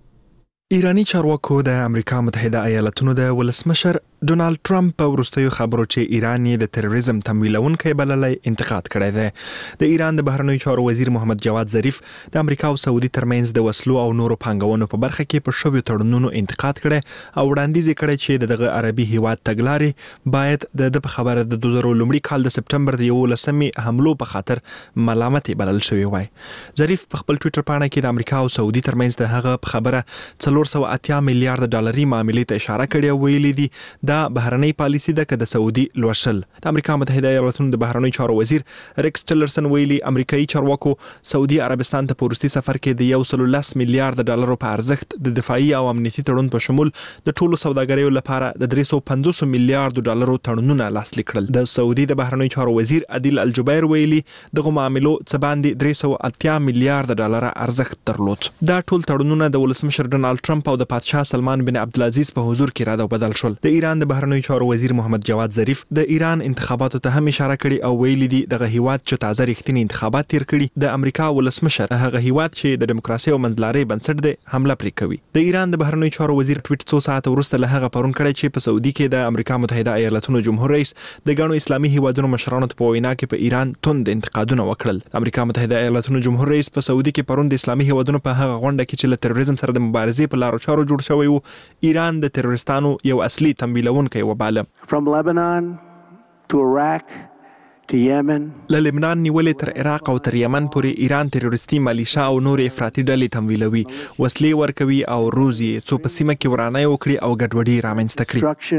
ایرانی چارواکو د امریکا متحده ایالاتونو د ولسمشر ډونالد ټرمپ په وروستیو خبرو چې ایران یې د تروریزم تمویلونکی بللی انتقاد کړی دی. د ایران د بهرنیو چارو وزیر محمد جواد ظریف د امریکا او سعودي ترمنځ د وسلو او نورو پانګونو په برخه کې په شویو تړونونو انتقاد کړی او وړاندیز کړی چې دغه عربي هیواد تګلارې باید د په خبره د دوه زره لومړي کال د سپټمبر د یولسمې حملو په خاطر ملامت بلل شوی وای. ظریف په خپل ټوئیټر پاڼه کې د امریکا او سعودي ترمنځ د هغه په خبره څلور سوه اتیا میلیارډ ډالري معاملې ته اشاره کړې او ویلي دي دا بهرنۍ پالیسي ده که د سعودي لوشل. د امریکا متحده ایالاتونو د بهرنیو چارو وزیر ریکس ټیلرسن ویلي امریکایي چارواکو سعودي عربستان ته په وروستي سفر کې د یو سل لس میلیارډ ډالرو په ارزښت د دفاعي او امنیتي تړون په شمول د ټولو سوداګریو لپاره د درې سوه پنځوس میلیارډ ډالرو تړونونه لاسلیک کړل. د سعودي د بهرنیو چارو وزیر عادل الجبیر ویلي دغه معاملو څه باندې درې سوه اتیا میلیارډ ډالر ارزښت درلود. دا ټول تړونونه د ولسمشر ډونالد ټرمپ او د پادشاه سلمان بن عبدالعزیز په حضور کې رد او بدل شول. د ایران د بهرنیو چارو وزیر محمد جواد ظریف د ایران انتخاباتو ته هم اشاره کړې او ویلي دي دغه هیواد چې تازه رښتینی انتخابات تیر کړي د امریکا ولسمشر هغه هیواد چې د دیموکراسي او منځلارۍ بنسټ دی حمله پرې کوي. د ایران د بهرنیو چارو وزیر ټویټ څو ساعت وروسته له هغه پرون کړی چې په سعودي کې د امریکا متحده ایالاتونو جمهور رئیس د ګڼو اسلامي هیوادونو مشرانو ته په وینا کې په ایران توند انتقادونه وکړل. د امریکا متحده ایالاتونو جمهور رئیس په سعودي کې پرون د اسلامي هیوادونو په هغه غونډه کې چې له تروریزم سره د مبارزې په لارو چارو جوړ شوی وو ایران د تروریستانو یو اصلي تمویلونکی وباله. From Lebanon to Iraq to Yemen له لبنان نیولې تر عراق او تر یمن پورې ایران تروریستي مالیشا او نور افراطي ډلې تمویلوي، وسلې ورکوي او روزي څو په سیمه کې ورانه وکړي او ګډوډي رامنځته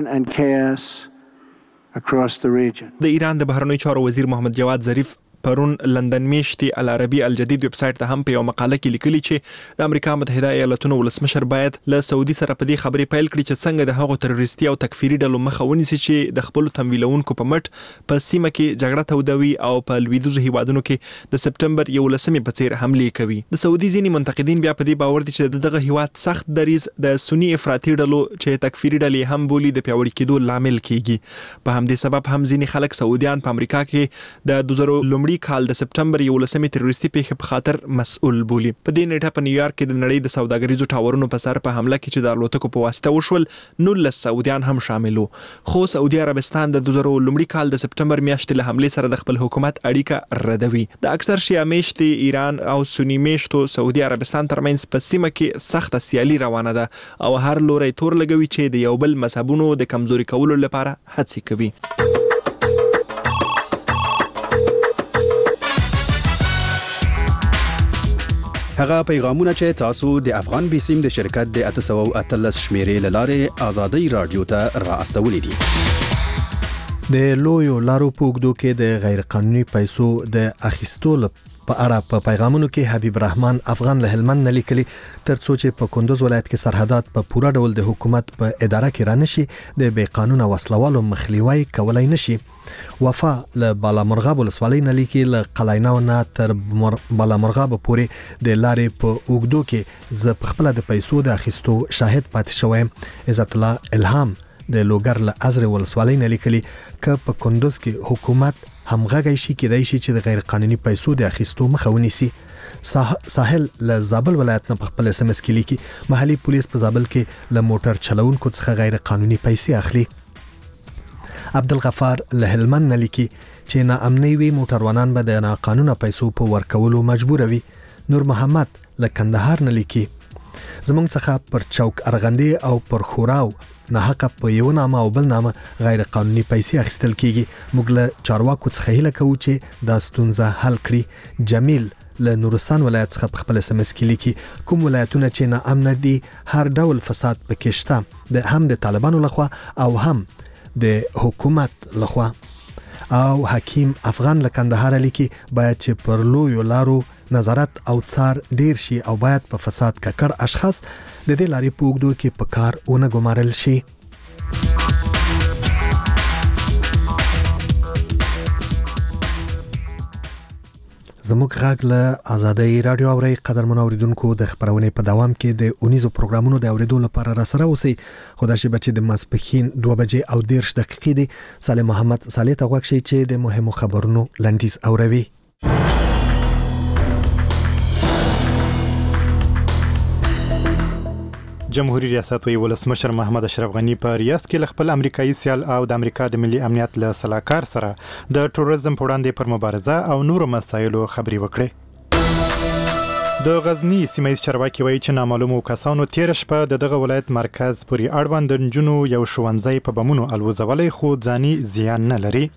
کړي. د ایران د بهرنیو چارو وزیر محمد جواد ظریف پرون لندن میشتي العربي الجديد ویب سټ ته هم په یو مقاله کې لیکلي چې د امریکا متحده ایالاتونو ولسمشر باید له سعودي سره په دې خبرې پیل کړي چې څنګه د هغو تروریستي او تکفیري ډلو مخه ونیسي چې د خپل تمویلونکو په مټ په سیمه کې جګړه تودوي او په لویدیځو هیوادونو کې د سپټمبر یولسمې په څیر حملې کوي. د سعودي ځینې منتقدین بیا په دې باور دي چې دغه هیواد سخت دریز د سنی افراطي ډلو چې تکفیري ډلې هم بولي د پیاوړي کېدو لامل کیږي. په همدې سبب هم ځینې خلک سعودیان په امریکا کې د دوه زره لومړي کال د سپټمبر یولسمې تروریستي پیښې په خاطر مسؤل بولي. په دې نیټه په نیویارک کې د نړۍ د سوداګریزو ټاورونو په سر په حمله کې چې د الوتکو په واسطه وشول نولس سعودیان هم شامل وو. خو سعودي عربستان د دوه زره لومړي کال د سپټمبر میاشتې له حملې سره د خپل حکومت اړیکه ردوي. د اکثر شیعه میشتې ایران او سنی میشتو سعودي عربستان ترمنځ په سیمه کې سخته سیالي روانه ده او هر لوري تور لګوي چې د یو بل مذهبونو د کمزوري کولو لپاره هڅې کوي. هغه پیغامونه چې تاسو د افغان بیسیم د شرکت د اته سوه او اتلس شمیرې له لارې آزادۍ رادیو ته را استولې دي. د لویو لارو په اوږدو کې د غیر قانوني پیسو د اخیستو په اړه په پیغامونو کې حبیب الرحمن افغان له هلمند نه لیکلي ترڅو چې په کندوز ولایت کې سرحدات په پوره ډول د حکومت په اداره کې رانشي د بې قانونه وسلوالو مخنیوی کولای نشي. وفا له بالامرغاب ولسوالۍ نه لیکي له قلایناو نه تر بالامرغاب پورې د لارې په اوږدو کې ز په خپل د پیسو د اخیستو شاهد پاتې شوم. عزت الله الهام د لوګر له ازر ولسوالۍ نه لیکلي ک په کندوز کې حکومت همغږی شي کېدای شي چې د غیر قانوني پیسو د اخیستو مخه ونیسي. ساحل له زابل ولایت نه په خپل اس ام اس کې لیکي محلي پولیس په زابل کې له موټر چلوونکو څخه غیر قانوني پیسې اخلي. عبدالغفار له هلمند نه لیکي چې ناامنۍ وي موټروانان به د ناقانونه پیسو په ورکولو مجبور وي. نور محمد له کندهار نه لیکي زمونږ څخه پر چوک ارغندې او پر خوراو نه حق په یو نامه او بل نامه غیر قانوني پیسې اخیستل کیږي. موږ له چارواکو څخه هیله کوو چې دا ستونزه حل کړي. جمیل له نورستان ولایت څخه په خپل اس ام اس کې لیکي کوم ولایتونه چې ناامن دي هر ډول فساد پکې شته د هم د طالبانو لخوا او هم د حکومت لخوا. او حکیم افغان له کندهار لیکي باید چې پر لویو لارو نظارت او څار ډیر شي او باید په فساد ککړ اشخاص د دې لارې په اوږدو کې په کار ونه ګمارل شي. زموږ غږ له آزادۍ رادیو اوري قدرمن اوریدونکو د خبرونه په دوام کې د اونیزو پروګرامونو د اوریدو لپاره را سره اوسئ. خدای شي بچي د ماسپخین دوه بجې او دیرش دقیقې دي. سالم محمد صالح ته غوښ شي چې د مهمو خبرونو لنډیز اوروي. جمهوریت ریاست وی ولسمشر محمد اشرف غنی په ریاض کې خپل امریکایي سیال او د امریکا د ملي امنیت له سلاکار سره د ټوریزم په وړاندې پر مبارزه او نورو مسایلو خبري وکړي. د غزنی سیمه چارواکي وایي چې نامعلومو کسانو تیر شپه د دغه ولایت مرکز پورې اړوند د نجونو یو ښوونځی په بمونو الوزولای خو ځاني زیان نه لري.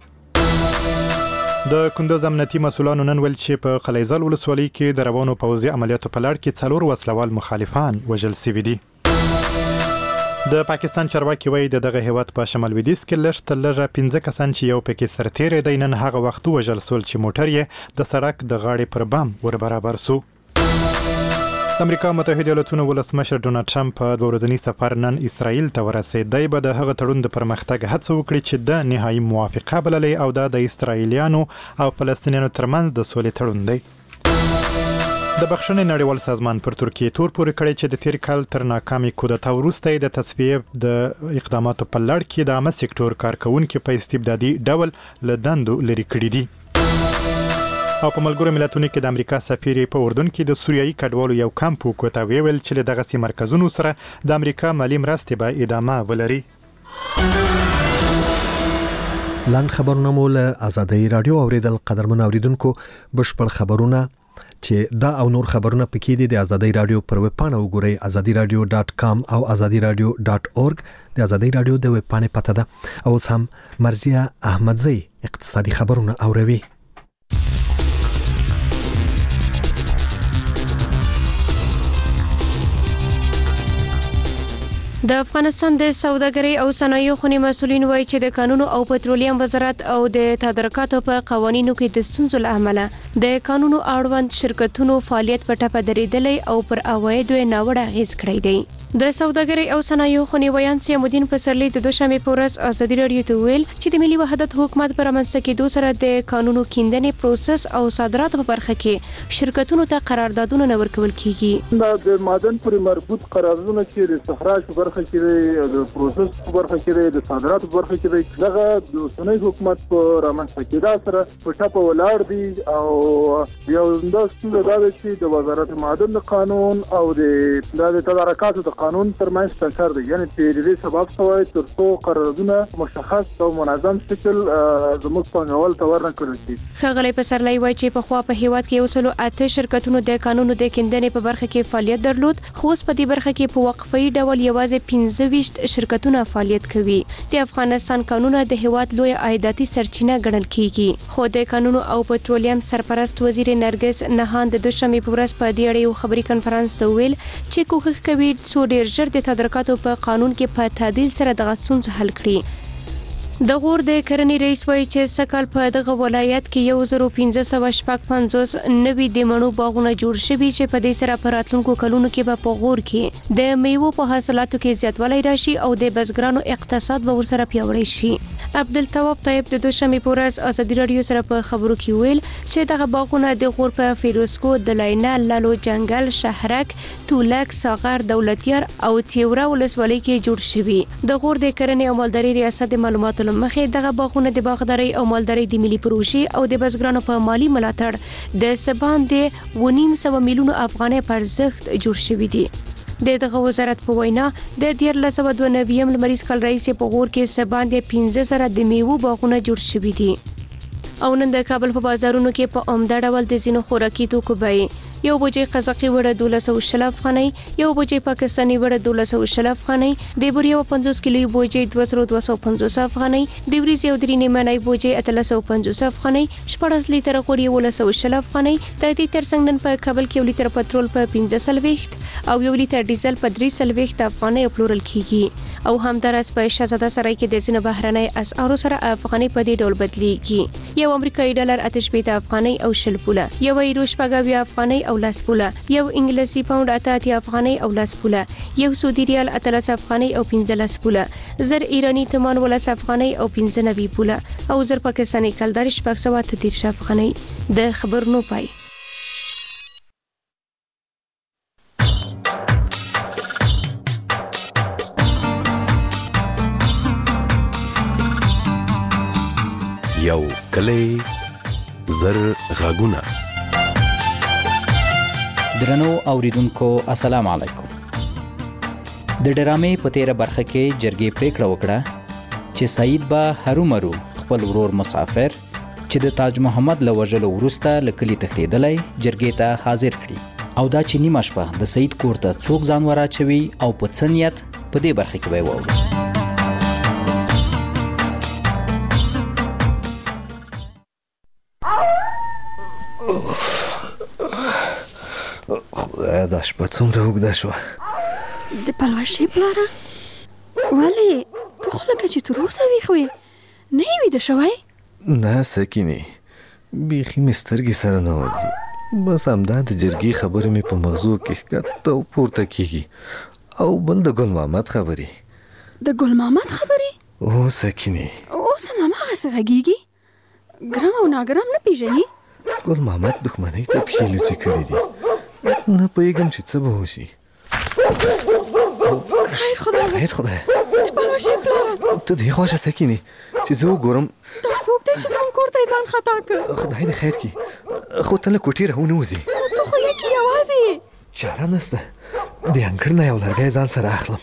د کندوز امنیتي مسولانو نن ویل چې په قلیزال ولسوالۍ کې د روانو پوځي عملیاتو په لړ کې څلور وسلوال مخالفان وژل شوي دي. د پاکستان چارواکي وایي د دغه هیواد په شمال لویدیځ کې لږ تر لږه پنځه کسان چې یو پکې سرتیری دی نن هغه وخت وژل سول چې موټر یې د سړک د غاړې پر بام ور برابر سو. د امریکا متحده ایالاتونو ولسمشر ډونالډ ټرمپ په دوه ورځني سفر نن اسرائیل ته ورسېد. دی به د هغه تړون د پرمختګ هڅه وکړي چې د نهایي موافقه بللې او دا د اسرائیلیانو او فلسطینیانو ترمنځ د سولې تړون دی. د بخښنې نړیوال سازمان پر ترکیه تور پورې کړی چې د تیر کال تر ناکامي کودتا وروسته د تصفیې د اقداماتو په لړ کې د عامه سکتور کارکونکو په استبدادي ډول له دندو لري کړي دي. او په ملګرو ملتونو کې د امریکا سفیر په اردن کې د سوریایي کډوالو یو کمپ وکوتا ویل چې له دغه سي مرکزونو سره د امریکا مالی مرستې به ادامه ولري. لاند خبرونه مو له آزادۍ رادیو اوریدل قدرمن اوریدونکو بشپړ خبرونه چې دا او نور خبرونه پکې دي د آزادۍ رادیو پر ویب پاڼه وګورئ azadi radio dot com او azadi radio dot org. د آزادۍ رادیو د ویب پاڼې پته ده. اوس هم مرزیه احمدزی اقتصادي خبرونه اوروي. د افغانستان د سوداګرۍ او صنایعو خونې مسولین وایي چې د کانونو او پټرولیم وزارت او د تدارکاتو په قوانینو کې د ستونزو له امله د کانونو اړوند شرکتونو فعالیت په ټپه درېدلی او پر عوایدو یې ناوړه اغېز کړی دی. د سوداګرۍ او صنایعو خونې ویان سیمالدین پسرلی د دوشنبې په ورځ ازادي راډیو ته ویل چې د ملي وحدت حکومت پر رامنځته کېدو سره د کانونو کیندنې پروسس او صادراتو په برخه کې شرکتونو ته قراردادونه نه ورکول کیږي. دا د معدن پورې مربوط قراردادونه چې د صحرا په برخه کې د پروسس په برخه کې د صادراتو په برخه کې دغه د اوسنۍ حکومت په رامنځته کېدا سره په ټاپه ولاړ دي او یو انداز دا چې د وزارت معدن قانون او د تدارکاتو د قانون ترمنځ ټکر دی. یعنی چې د دې سبب شوی تر څو قراردادونه مشخص او منظم شکل زموږ پنځول ته ورنکړل شي. ښاغلی پسرلی وایي چې په خوا په هیواد کې یو سلو اته شرکتونو د قانونو د کیندنې په برخه کې فعالیت درلود خو اوس په دې برخه کې په وقفي ډول یوازې پنځه ویشت شرکتونه فعالیت کوي. د افغانستان قانونه د هیواد لوی عایداتي سرچینه ګڼل کیږي خو د قانونو او پټرولیم سرپرست وزیر نرګس نهان د دوشنبې په ورځ په دې اړه یو خبري کانفرنس ته ویل چې کوښښ کوي څو ډیر ژر د تدارکاتو په قانون کې په تعدیل سره دغه ستونزه حل کړي. د غور د کرنې رئیس وایي چې سکهال په دغه ولایت کې یو زر پنځه سوه شپږ پنځوس نوي د مڼو باغونه جوړ شوي چې په دې سره په راتلونکو کلونو کې به په غور کې د میوو په حاصلاتو کې زیاتوالی راشي او د بزګرانو اقتصاد به ورسره پیاوړی شي. عبدالتواب طیب د دوشنبې په ورځ ازادي راډیو سره په خبرو کې ویل چې دغه باغونه د غور په فیروزکو، دلاینه، لالو جنگل، شهرک، تولک، ساغر، دولتیار او تیوره ولسوالۍ کې جوړ شوي. د غور د کرنې او مالدارۍ ریاست د معلوماتو مخې دغه باغونه د باغدارۍ او مالدارۍ د ملي پروژې او د بزګرانو په مالی ملاتړ د سبان د ونیم سوه میلیونو افغانۍ په ارزښت جوړ شوي دي. د دغه وزارت په وینا د دیارلس سوه دوه نوي لمریز کال راهیسې په غور کې سبان د پنځه زره د میوو باغونه جوړ شوي دي. او نن د کابل په بازارونو کې په عمده ډول د ځینو خوراکي توکو بیې یو بوجي قزاقي وړه دولس سوه شل افغانۍ، یو بوجي پاکستاني وړه دولس سوه شل افغانۍ، د بوري یو پنځوس کیلو بوجي دوه زره دوه سوه پنځوس افغانۍ، د وریځ یو درې نیمه نای بوجي اتلس سوه پنځوس افغانۍ، شپږ لیتره غوړي یولس سوه شل افغانۍ، د دې ترڅنګ نن په کابل کې یو لیتر پټرول په پنځه څلوېښت او یو لیتر ډیزل په درې څلوېښت افغانۍ پلورل کیږي او همدارس په شهزاده سرای کې د ځینو بهرنۍ اسعارو سره افغانۍ په دې ډول بدلیږي. یو امریکایي ډالر اته شپېته افغانۍ او شل پوله، یو یورو شپږ اویا افغانۍ او لس پوله، یو انګلیسي پاوند اته اتیا افغانۍ او لس پوله، یو سعودي ریال اتلس افغانۍ او پنځلس پوله، زر ایرانی تمان ولس افغانۍ او پنځه نوي پوله او زر پاکستاني کلدار شپږ سوه اته دېرش افغانۍ. د خبرونو پای. یو کلی زر غاګونه. درنو اوریدونکو السلام علیکم. د ډرامې په تیره برخه کې جرګې پریکړه وکړه چې سعید به هرومرو خپل ورور مسافر چې د تاج محمد له وژلو وروسته له کلي تښتېدلی جرګې ته حاضر کړي او دا چې نیمه شپه د سعید کور ته څوک ځان وراچوي او په څه نیت په دې برخه کې به یې واورو. خدای دا شپه څومره اوږده شوه. د پلوشې پلاره ولې ته خو لکه چې تر اوسه ویښ وې نه یې ویده شوی؟ نه سکینې بیخي مې سترګې سره نه ورځي، بس همدا د جرګې خبرې مې په مغزو کې ښکته او پورته کېږي او بل د ګل محمد خبرې. د ګل محمد خبرې؟ او سکینې اوس هم هماغسې غږېږي، ګرم او ناګرم نه پېژني؟ ګل محمد دښمنۍ ته پښې لوڅې کړي دي، نه پوهېږم چې څه به وشي. خیر خدای خیر خدای د پلوشې پلاره ته دې خواشه سکینې چې زه وګورم دا څوک دی چې زموږ کور ته یې ځان خطا کړ. خدای دې خیر کړي، خو ته له کوټې راونه وځې. ته خو لیکې یوازې یې. چاره نسته، د انګړ نه یو لرګی ځان سره اخلم.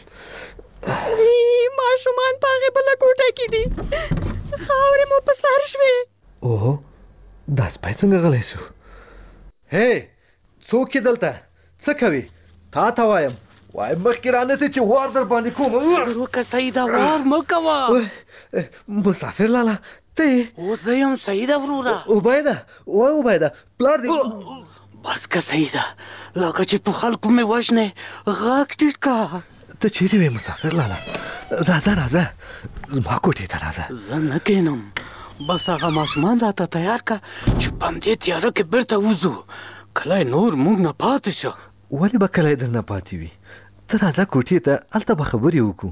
ماشومان په هغې بله کوټه کې دي، خاورې مو په سر شوې. اوه دا سپی څنګه غلی شو؟ هی څوک یې دلته؟ څه کوي؟ تا ته وایم وای مخکې رانسې چې وار در باندې کوم. صبر وکړه سعیده، وار مه کوه. مسافر لالا ته یې؟ اوس زه یم سعیده وروره. عبیده وای عبیده پلار دې بس که سعیده، لکه چې په خلکو مې وژنې غږ ټیټ که. ته چیرې وې مسافر لالا؟ راځه راځه زما کوټې ته راځه. زه نه کینم، بس هغه ماشومان راته تیار که چې په همدې تیاره کې بیرته وځو. کلی نور موږ نه پاتې شو. ولې به کلی در نه پاتې وي؟ ته راځه کوټې ته، هلته به خبرې وکړو.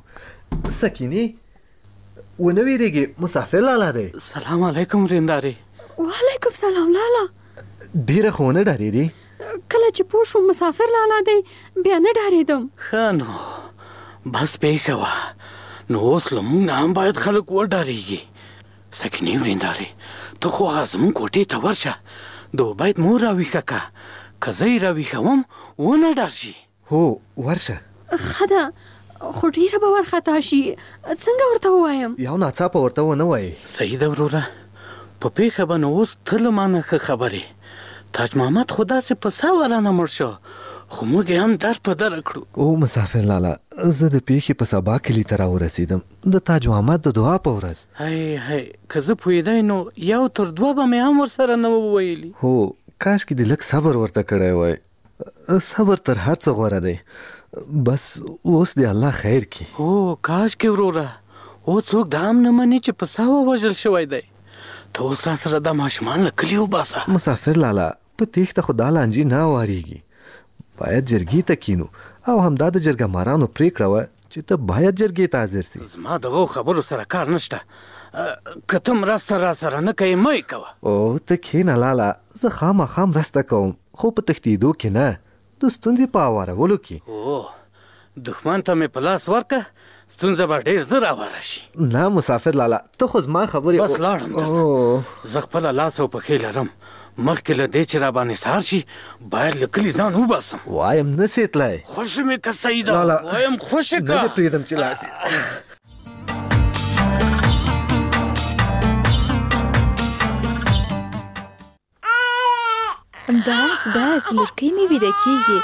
سکینې ونه ویرېږې، مسافر لالا دی. سلام علیکم رندارې. وعلیکم سلام لالا. ډېره خو ونه ډارېدې؟ کله چې پوه شوم مسافر لالا دی بیا نه ډارېدم. ښه نو بس پېښه وه، نو اوس له موږ نه هم باید خلک وډارېږي. سکینې ورېندارې ته خو هغه زموږ کوټې ته ورشه، د عبید مور راویښه که که زه یې راویښوم ونه ډار شي. هو ورشه. ښه ده، خو ډېره به ورخطا شي، څنګه ورته ووایم؟ یو ناڅاپه ورته ونه وایې. سعیده وروره په پېښه به نو اوس ته له ما نه ښه خبرې. تاج محمد خو داسې په سا ورانه مړ شو، خو موږ یې هم در په دره کړو. او مسافر لالا زه د پیښې په سبا کلي ته راورسېدم د تاج محمد د دعا په ورځ. هی هی که زه پوهېدی نو یو تر دوه به مې هم ورسره نه وویلي. هو کاشکې دې لږ صبر ورته کړی وای. صبر تر هر څه غوره دی، بس اوس دې الله خیر کړي. هو کاشکې وروره اوس څوک دا هم نه مني چې په سا ووژل شوی دی. ته اوس را سره دا ماشومان له کلي وباسه. مسافر لالا په تېښته خو دا لانجې نه واریږي، باید جرګې ته کینو او همدا د جرګه مارانو پریکړه وه چې ته باید جرګې ته حاضر سي. زما دغو خبرو سره کار نشته، که ته مرسته را سره نه کوې مه یې کوه. او ته کښېنه لالا، زه خامخا مرسته کوم، خو په تښتېدو کې نه، د ستونزې په هوارولو کې. او دښمن ته مې په لاس ورکه، ستونزه به ډېر زر هواره شي. نه مسافر لالا ته خو زما خبرې بس لاړم درته، زه خپله لاس او پښې لرم، مخکې له دې چې را باندې سهار شي باید له کلي ځان وباسم. وایم نه سې تللی. خوښه مې که سعیده، وایم خوښه که. نه دې پرېږدم چې لاړ سي. بس بس لړکۍ مې ویده کېږي.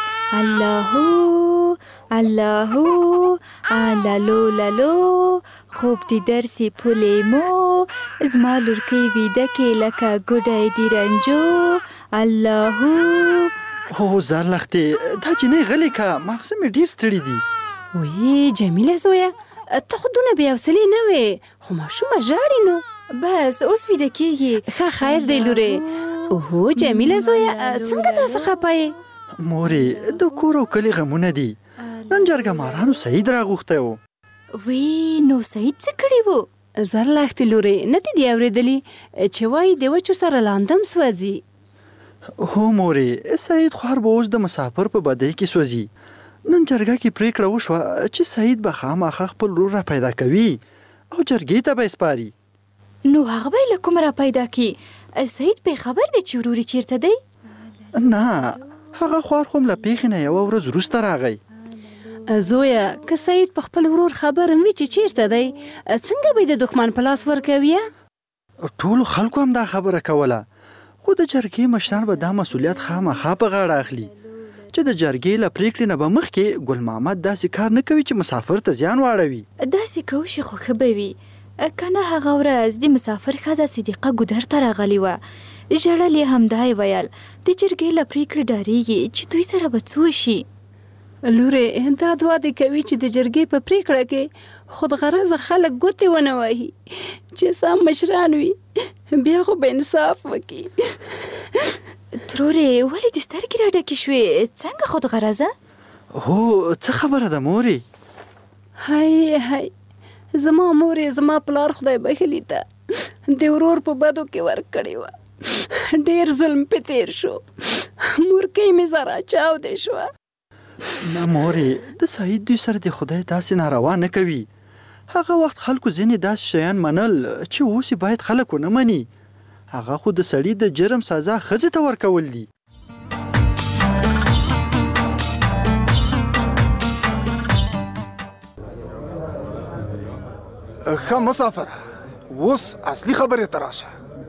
الله الله الالو لالو خوب دې درسي پولې مو زما لړکۍ ویده کې لکه ګوډی دي رنجو. الله هو زرلختې دا جنۍ غلې که مغزه مې ډېر ستړي دي. وی جمیله زویه ته خو دونه بې حوصلې نه وې خو ماشومه ژاړي نو. بس اوس ویده کېږي. ښه خیر دی لورې. اوهو جمیله زویه څنګه داسې خفه یې؟ مورې د کور او کلي غمونه دي. نن جرګه مارانو سعید راغوښتی و. وی نو سعید څه کړي وو؟ زرلختې لورې نه دې دې اورېدلي چې وایي د وچو سره لاندم سوځي؟ هو مورې سعید خو هر به اوس د مسافر په بدۍ کې سوځي. نن جرګه کې پریکړه وشوه چې سعید به خامخا خپل ورور را پیدا کوي او جرګې ته به یې سپاري. نو هغه به یې له کومه را پیدا کړي؟ سعید پې خبر دی چې ورور یې چېرته دی؟ نه هغه خوار خو م له پیښې نه یوه ورځ وروسته راغی. زویه که سعید په خپل ورور خبر هم وي چې چېرته دی څنګه به یې د دښمن په لاس ورکوي؟ ټولو خلکو هم دا خبره کوله خو د جرګې مشران به دا مسؤلیت خامخا په غاړه اخلي چې د جرګې له پریکړې نه به مخکې ګل محمد داسې کار نه کوي چې مسافر ته زیان واړوي. داسې کوو چې خو ښه به وي. که نه هغه ورځ د مسافر ښځه صدیقه ګودر ته راغلې وه. ژړل یې همدا یې ویل د جرګې له پریکړې ډارېږي چې دوی سره به څه وشي. لورې دا دعا دې کوي چې د جرګې په پریکړه کې خودغرضه خلک ګوتې ونه وهي چې سم مشران وي بیا خو به انصاف وکړي. ترورې ولې دې سترګې راډکې شوې؟ څنګه خودغرضه؟ هو څه خبره ده مورې؟ هی هی زما مورې زما پلار خدای بخښلي ته د ورور په بدو کې ورکړې وه. ډېر ظلم پې تېر شو. مورکۍ مې زره چاودې شوه. نه مورې د سعید دوی سره د خدای داسې ناروا نه کوي. هغه وخت خلکو ځینې داسې شیان منل چې اوس یې باید خلک ونه مني. هغه خو د سړي د جرم سزا ښځې ته ورکول دي. ښه مسافره اوس اصلي خبرې ته راشه.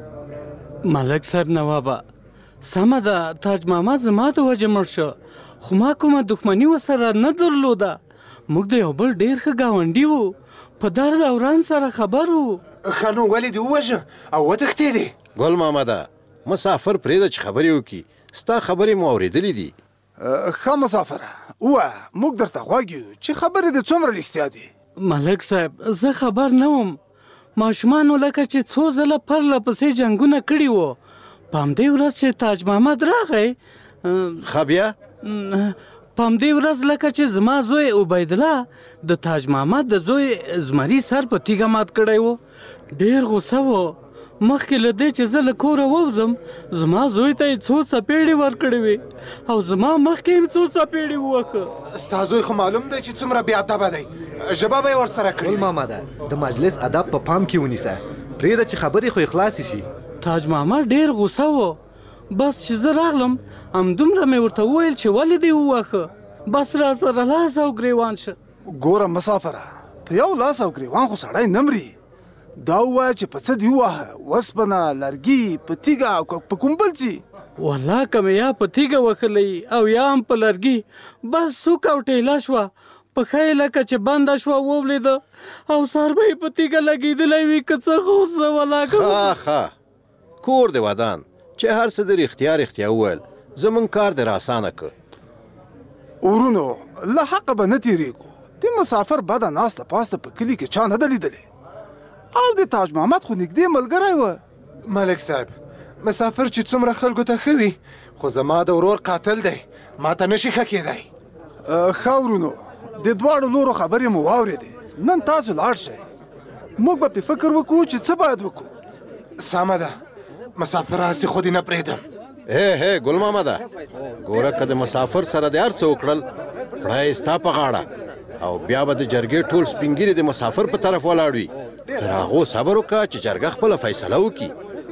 ملک صاحب نوابه سمه ده تاج محمد زما د وجې مړ شو خو ما کومه دښمني ورسره نه درلوده. موږ د یو بل ډېر ښه ګاونډي وو په درد او رنځ سره خبر وو. ښه نو ولې دې ووژه او وتښتېدې؟ ګل محمده مسافر پرېږده چې خبرې وکړي. ستا خبرې مو اورېدلې دي. ښه مسافره ووایه موږ درته غوږ یو چې خبرې دې څومره رښتیا دي. ملک صاحب زه خبر نه وم. ماشومانو لکه چې څو ځله پرله پسې جنګونه کړي وو. په همدې ورځ چې تاج محمد راغی ښه بیا په همدې ورځ لکه چې زما زوی عبیدالله د تاج محمد د زوی زمري سر په تیږه مات کړی و. ډېر غوسه و. مخکې له دې چې زه له کوره ووځم زما زوی ته یې څو څپېړې ورکړې وې او زما مخکې یې څو څپېړې ووهه. ستا زوی خو معلوم دی چې څومره بې ادبه دی. ژبه به یې ورسره کړې. ګل محمده د مجلس ادب په پام کې ونیسه. پرېږده چې خبرې خو یې خلاصې شي. تاج محمد ډېر غوسه و. بس چې زه راغلم همدومره مې ورته وویل چې ولې دې ووهه. بس راسره لاس او ګریوان شه. ګوره مسافره په یو لاس او ګریوان خو سړی نه مري. دا ووایه چې په څه دې ووهه وسپنه لرګي په تیږه او په کوم بل څه؟ والله که مې یا په تیږه وهلی او یا هم په لرګي بس څوک او ټیله شوه. پښه یې لکه چې بنده شوه وولېده او سر به یې په تیږه لګېدلی وي که څه خو زه ولاکه. ښه ښه کور دې ودان چې هر څه دې رښتیا رښتیا وویل. زمونږ کار دې راسانه که. ورونو له حقه به نه تېرېږو. د مسافر بده ناسته پاسته په کلي کې چا نه ده لیدلې او د تاج محمد خو نږدې ملګری و. ملک صاحب مسافر چې څومره خلکو ته ښه وي خو زما د ورور قاتل دی ما ته نشي ښه کېدی. ښه ورونو د دواړو نورو خبرې مو واورېدې. نن تاسو لاړ شئ. موږ به پې فکر وکړو چې څه باید وکړو. سمه ده مسافر هسې خو دې نه پرېږدم. هی هی ګل محمده ګوره که د مسافر سره دې هر څه وکړل پړی یې ستا په غاړه او بیا به د جرګې ټول سپین ږیري د مسافر په طرف ولاړ وي. تر هغو صبر وکړه چې جرګه خپله فیصله وکړي.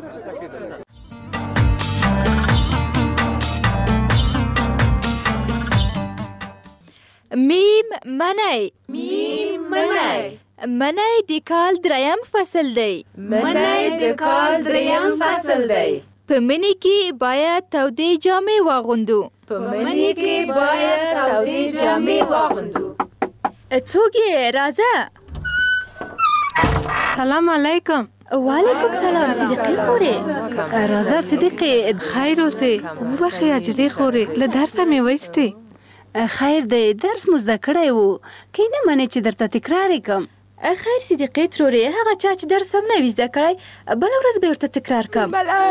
میم منی میم منی منی د کال دریم فصل دی. منی د کال دریم فصل دی. په مني کې باید تودې جامې واغوندو. په مني کې باید تودې جامې واغوندو. څوک یې؟ راځه. سلام علیکم. وعلیکم سلام. صدیقې خورې؟ راځه صدیقې، خیر اوسې. وبخې اجرې خورې، له درسه مې وایستې. خیر دی، درس مو زده کړی وو، که نه منې چې درته تکرار یې کړم. خیر صدیقې ترورې، هغه چا چې درس هم نه وي زده کړی بله ورځ به ورته تکرار کړم.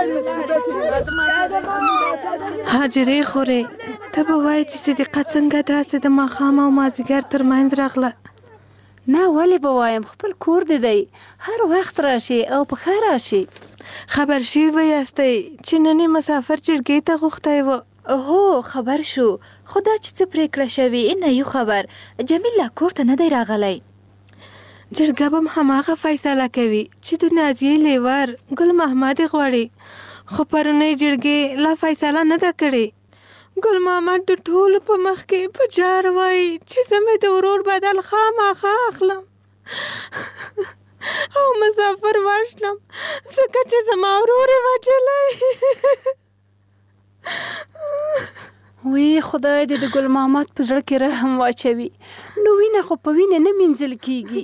حاجرې خورې، ته به وایې چې صدیقه څنګه داسې د ماښام او مازدیګر تر منځ راغله؟ نه ولې به وایم، خپل کور دی دی، هر وخت راشي او په ښه راشي. خبر شوي به یاستئ چې نن مسافر جرګې ته غوښتی و؟ هو خبر شو، خو دا چې څه پرېکړه شوې نه یو خبر. جمیل لا کور ته نه دی راغلی. جرګه به هماغه فیصله کوي چې د نازیې لیور ګل محمد غواړي، خو پرونۍ جرګې لا فیصله نه ده کړې. ګل محمد د ټولو په مخ کې په جار وایي چې زه مې د ورور بدل خامخا اخلم او مسافر واشلم ځکه چې زما ورور یې وچلی. وی خدای دې د ګل محمد په زړه کې رحم واچوي، نو وینه خو په وینه نه مینځل کیږي.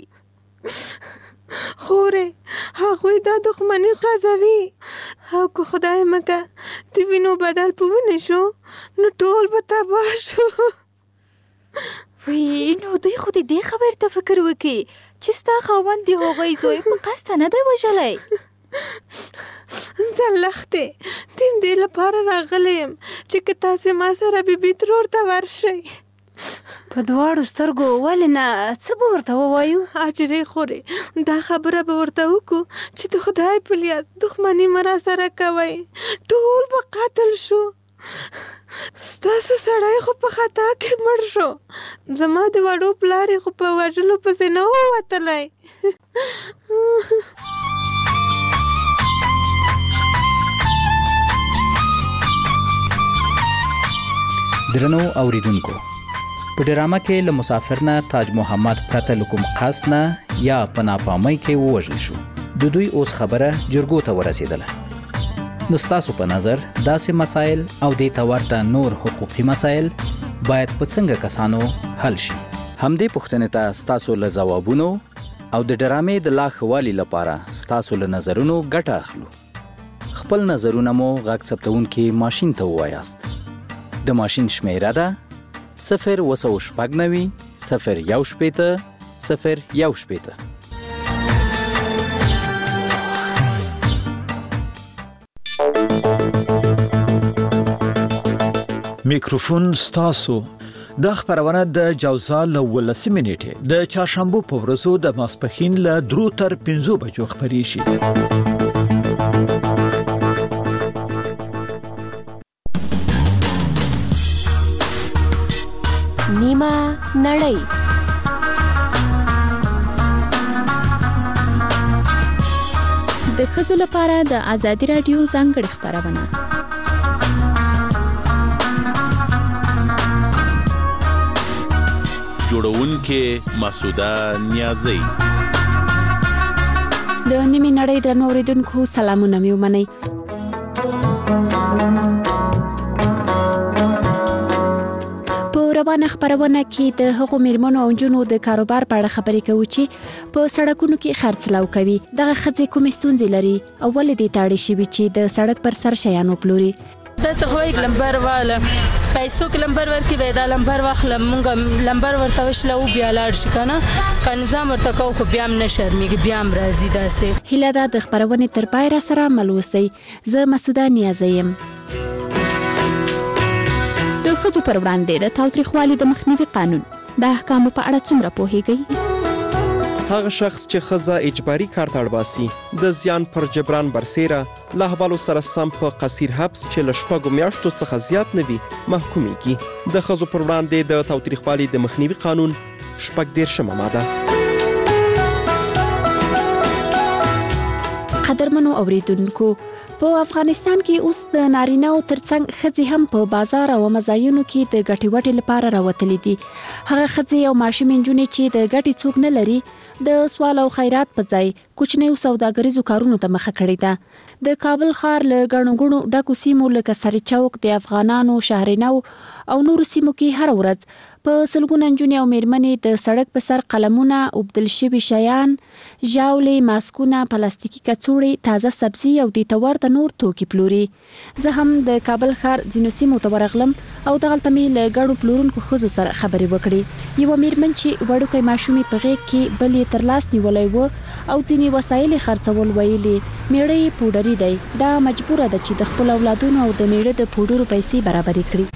خورې هغوی دا دښمني غځوي، او که خدای مکه د وینو بدل په ونه شو نو ټول به تباه شو. وی نو دوی خو دې خبر ته فکر وکړي چې ستا خاوند د هغوی زوی په قصد نه دی وژلی. زه لښتې د همدې لپاره راغلی یم چې که تاسې ما سره بیبي ترور ته ورشئ. په دواړو سترګو ولې نه؟ څه به ورته ووایو؟ حاجرې خورې، دا خبره به ورته وکړو چې د خدای په لیاد دښمني مه راسره کوئ، ټول به قتل شو. ستاسو سړی خو په خطا کې مړ شو، زما د وړو پلار یې خو په وژلو پسې نه و وتلی. درنو اوریدونکو، په ډرامه کې له مسافر نه تاج محمد پرته له کوم قصد نه یا په ناپامۍ کې ووژل شو. د دوی اوس خبره جرګو ته ورسېدله. نو ستاسو په نظر داسې مسایل او دې ته ورته نور حقوقي مسایل باید په څنګه کسانو حل شي؟ همدې پوښتنې ته ستاسو له ځوابونو او د ډرامې د لا ښه والي لپاره ستاسو له نظرونو ګټه اخلو. خپل نظرونه مو غږ ثبتونکي ماشین ته ووایاست. د ماشین شمیره ده صفر اوه سوه شپږ نوي صفر یو شپېته صفر یو شپېته. میکروفون ستاسو. دا خبرونه د جوزا له ولسمې نیټې د چهارشنبه په ورځو د ماسپښین له درو تر پنځو بجو خپرې شي. نیمه نړۍ. د ښځو لپاره د ازادي راډیو ځانګړې خپرونه. جوړونکې مسعوده نیازی. د نیمه نړۍ درنو اوریدونکو سلامونه مې ومنئ. روانه خبرونه کې د هغو میرمنو او نجونو د کاروبار په اړه خبرې کوو چې په سړکونو کې خرڅلاو کوي. دغه ښځې کومې ستونزې لري او ولې دې ته اړې شوي چې د سړک پر سر شیان وپلوري؟ داسې خو وایي لمبر واله پیسو کې لمبر ورکړي وای دا لمبر واخله مونږ لمبر ورته وشلو بیا لاړ شي که نه که نظام ورته کوو خو بیا هم نه شرمېږي بیا هم راځي. داسې هیله ده د خپرونې تر پای را سره مل اوسئ. زه مسعوده نیازی یم. د ښځو پر وړاندې د تاوتریخوالي د مخنیوي قانون د احکامو په اړه څومره پوهیږئ؟ هغه شخص چې ښځه اجباري کار ته اړباسي د زیان پر جبران برسیره له حوالو سره سم په قصیر حبس چې له شپږو میاشتو څخه زیات نه وي محکومیږي. د ښځو پر وړاندې د تاوتریخوالي د مخنیوي قانون شپږ دېرشمه ماده. قدرمنو اوریدونکو، په افغانستان کې اوس د نارینه‌و ترڅنګ ښځې هم په بازار او مزایونو کې د ګټې وټې لپاره راوتلي دي. هغه ښځې او ماشومې نجونې چې د ګټې څوک نه لري د سوال او خیرات په ځای کوچنیو سوداګریزو کارونو ته مخه کړې ده. د کابل ښار له ګڼو ګڼو ډکو سیمو لکه سر چوک د افغانانو شهرینو او نورو سیمو کې هر ورځ په سلګونه نجونې او میرمنې د سړک په سر قلمونه، اوبدل شوي شیان، ژاولې، ماسکونه، پلاستیکي کڅوړې، تازه سبزي او دې ته ورته نور توکي پلوري. زه هم د کابل ښار ځینو سیمو ته ورغلم او دغلته مې له ګڼو پلورونکو ښځو سره خبرې وکړې. یوه میرمن چې وړوکی ماشومې په غېږ کې بل یې تر لاس نیولی و او ځینې وسایل یې خرڅول ویلې میړه یې پوډري دی، دا مجبوره ده چې د خپل اولادونو او د میړه د پوډرو پیسې برابرې کړي.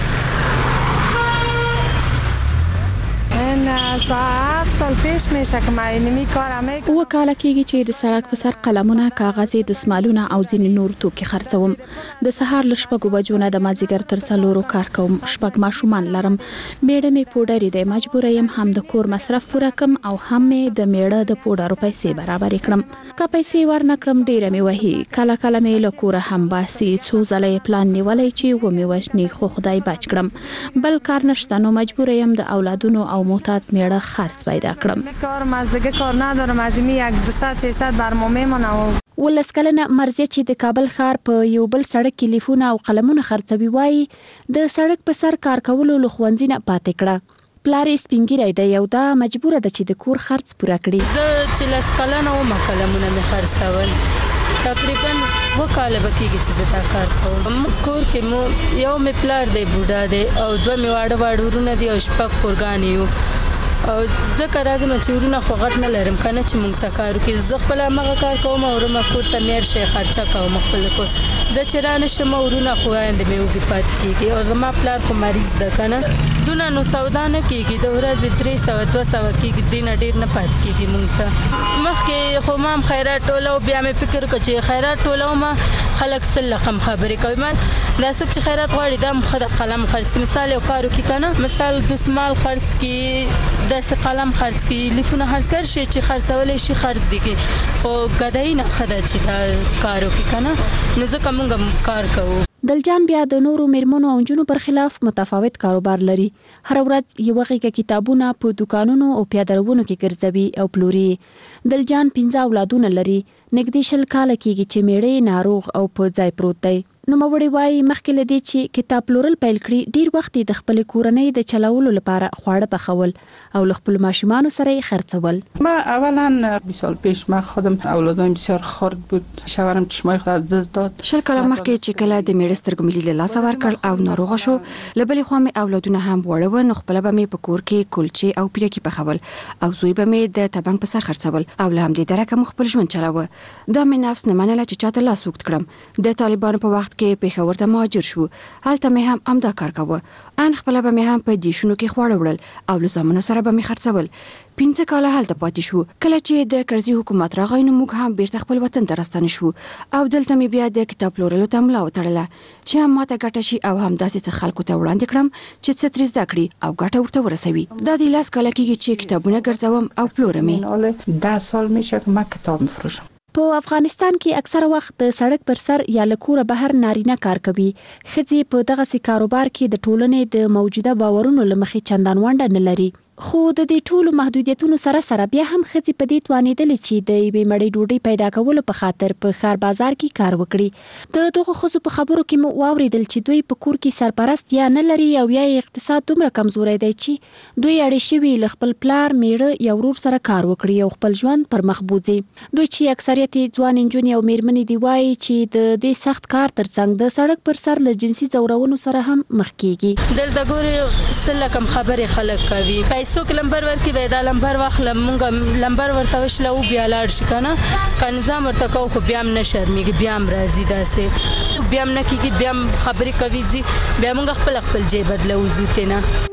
ساعت سال پیش میشه که من اینمی کارم میکنم. و کاله کېږي چې د سړک په سر قلمونه، کاغذ، دسمالونه او ځینې نور توکي خرڅوم. د سهار له شپږو بجو نه د مازدیګر تر څلورو کار کوم. شپږ ماشومان لرم. میړه مې پوډري دی، مجبوره یم هم د کور مصرف پوره کم او هم مې د میړه د پوډرو پیسې برابرې کړم. که پیسې ورنه کړم ډیره مې وهي. کله کله مې له کوره هم باسي. څو ځله یې پلان نیولی چې ومې وژني، خو خدای بچ کړم. بل کار نشته، نو مجبوره یم د اولادونو او محتاط میړه خرڅ پیدا کړم. کارم از دیگه کار ندارم، از این یک دویست سیصد بر ما میمونه. ولس کلنه مرزیه چې د کابل ښار په یو بل سړک کې لیفونه او قلمونه خرڅوي وایي د سړک په سر کار کولو له ښوونځي نه پاتې کړه. پلار یې سپین ږیری دی او دا مجبوره ده چې د کور خرڅ پوره کړي. زه چې لس کلنه ومه قلمونه مې خرڅول، تقریبا اووه کاله به کېږي چې زه دا کار کوم. موږ کور کې مو یو مې پلار دی بوډا دی او دوه مې واړه واړه ورونه دي او شپږ خورګانې یو. او ځکه راځم چې ورونه خو غټ نه لرم که نه چې موږ ته کار وکړي. زه خپله همغه کار کوم او ورومه کور ته میرشی خرچه کوم خپل کور. زه چې را نشم ورونه خو آینده مې وږي پاتې کېږي او زما پلار خو مریض ده که نه. دونه نو سودا نه کېږي، د ورځې درې سوه دوه سوه کېږي، دې نه ډېر نه پاتې کېږي موږ ته. مخکې خو ما هم خیرات ټولو، بیا مې فکر وکړ چې خیرات ټولومه خلک سل رقم خبرې کوي. ما دا څوک چې خیرات غواړي دا هم ښه د قلم خرڅ کړي. مثال یو کار وکړي که نه، مثال دسمال خرڅ کړي، داسې قلم خرڅ کړي، لیفونه خرڅ کړي، شي چې خرڅولی شي خرڅ دي کړي. خو ګدایي نه ښه ده چې دا کار وکړي که نه، نو ځکه موږ هم کار کوو. دلجان بیا د نورو میرمنو او نجونو پر خلاف متفاوت کاروبار لري. هر ورځ یوه غیږه کتابونه په دوکانونو او پیادهروونو کې ګرځوي او پلوري. دلجان پنځه اولادونه لري. نږدې شل کاله کېږي چې میړه ناروغ او په ځای پروت دی. نوموړې وایي مخکې له دې چې کتاب پلورل پیل کړي، ډیر وخت د خپلې کورنۍ د چلولو لپاره خواړه پخول او له خپلو ماشومانو سره یې خرڅول. ما اولا بیست سال پیش ما خودم اولادم بسیار خرد بود، شوهرم چشمای خود از دست داد. شل کاله مخکې چې کله د میړه سترګو مې له لاسه ورکړ او ناروغه شو، له بلې خوا مې اولادونه هم واړه وو، نو خپله به مې په کور کې کلچې او پیرکي پخول او زوی به مې د تبنګ په سر خرڅول او له همدې درکه مو خپل ژوند چلاوه. دا مې نفس نه منله چې چاته لاس اوږد کړم. د طالبانو په وخت کې پېښور ته مهاجر شو، هلته مې هم همدا کار کاوه. ان خپله به مې هم په دیشونو کې خواړه وړل او له زامنو سره به مې خرڅول. پنځه کاله هلته پاتې شو. کله چې د کرزي حکومت راغی نو موږ هم بیرته خپل وطن ته راستانه شو او دلته مې بیا د کتاب پلورلو ته ملا وتړله چې هم ماته ګټه شي او هم داسې څه خلکو ته وړاندې کړم چې څه ترې زده کړي او ګټه ورته ورسوي. دا د لس کاله کېږي چې کتابونه ګرځوم او پلورم یې. ده سال میشه که من کتاب میفروشم. په افغانستان کې اکثره وخت د سړک پر سر یا له کوره بهر نارینه کار کوي. ښځې په دغسې کاروبار کې د ټولنې د موجوده باورونو له مخې چندان ونډه نه لري. خو د دې ټولو محدودیتونو سره سره بیا هم ښځې په دې توانېدلې چې د یوې مړۍ ډوډۍ پیدا کولو په خاطر په ښار بازار کې کار وکړي. د دغو ښځو په خبرو کې مو واورېدل چې دوی په کور کې سرپرست یا نه لري او یا یې اقتصاد دومره کمزوری دی چې دوی اړې شوي له خپل پلار، میړه یا ورور سره کار وکړي او خپل ژوند پر مخ بوځي. دوی چې اکثریت ځوان نجونې او میرمنې دي وایي چې د دې سخت کار ترڅنګ د سړک پر سر له جنسي ځورونو سره هم مخ کېږي. دلته ګورې څه کم خبرې خلک کوي، پیسو کې لمبر ورکړي به دا لمبر واخله، مونږ لمبر ورته وشله او بیا لاړ شي که نه، که نظام ورته کوو خو بیا هم نه شرمېږي، بیا هم راځي داسې، بیا هم نه کېږي، بیا هم خبرې کوي ځي، بیا مونږ خپل خپل ځای بدلوو ځو ترې.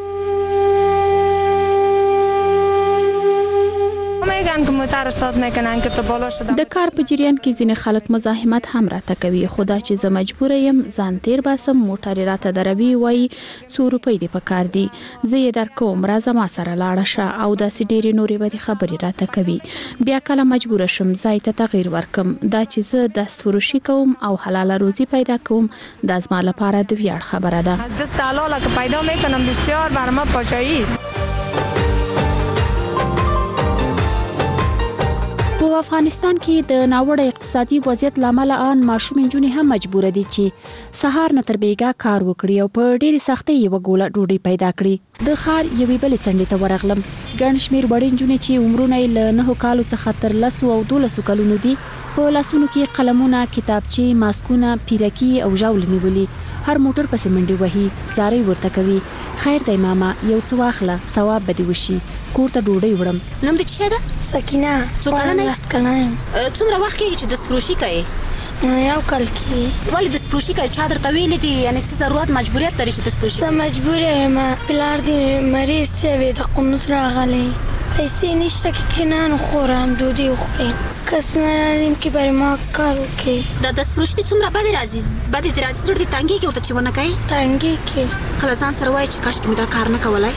د کار په جریان کې ځینې خلک مزاحمت هم راته کوي، خو دا چې زه مجبوره یم ځان تیر باسم، موټر یې راته دروي، وایي څو روپۍ دې پکار دي، زه یې درکوم، راځه ما سره لاړه شه او داسې ډېرې نورې بدې خبرې راته کوي. بیا کله مجبوره شم ځای ته تغییر ورکم. دا چې زه دستفروشي کوم او حلاله روزي پیدا کوم دا زما لپاره د ویاړ خبره ده. از دست حلاله که پیدا میکنم بسیار بر ما پاچایی است. په افغانستان کې د ناوړه اقتصادي وضعیت لامل ان ماشوم نجونې هم مجبور دي چې سهار نه تر بیګا کار وکړي او په ډېری سختۍ یو ګوله ډوډۍ پیدا کړي. د خار یوې بلې څنډې ته ورغلم. ګڼ شمېر وړې نجونې چې عمرونه یې له نهو کالو څخه تر لسو او دولسو کلونو دي په لاسونو کې قلمونه، کتابچې، ماسکونه، پیرکي او ژاولې نیولي. هر موټر پسې منډې وهي، زارۍ ورته کوي. خیر دی ماما، یو څه واخله، ثواب به دې وشي. کور ته ډوډۍ وړم. نوم دې څه ده؟ سکینه. څو کلنه یې؟ لس کلنه یم. څومره وخت کېږي چې دستفروشي کوې؟ یو کال کېږي. ولې دستفروشي کوې؟ چا درته ویلي دي یعنې څه ضرورت مجبوریت لري چې دستفروشي؟ زه مجبوره یم. پلار دې مریض شوی، د قنوس راغلی، پیسې نشته که کنه نو خورم ډوډۍ وخوریم. کس نه لریم چې برای ما کار وکړي. دا دستفروشي دې څومره بدې راځي بدې دې راځي زړه دې تنګېږي ورته چې ونه کوې؟ تنګېږي. کله ځان سره وایې چې کاشکې مې دا کار نه کولی؟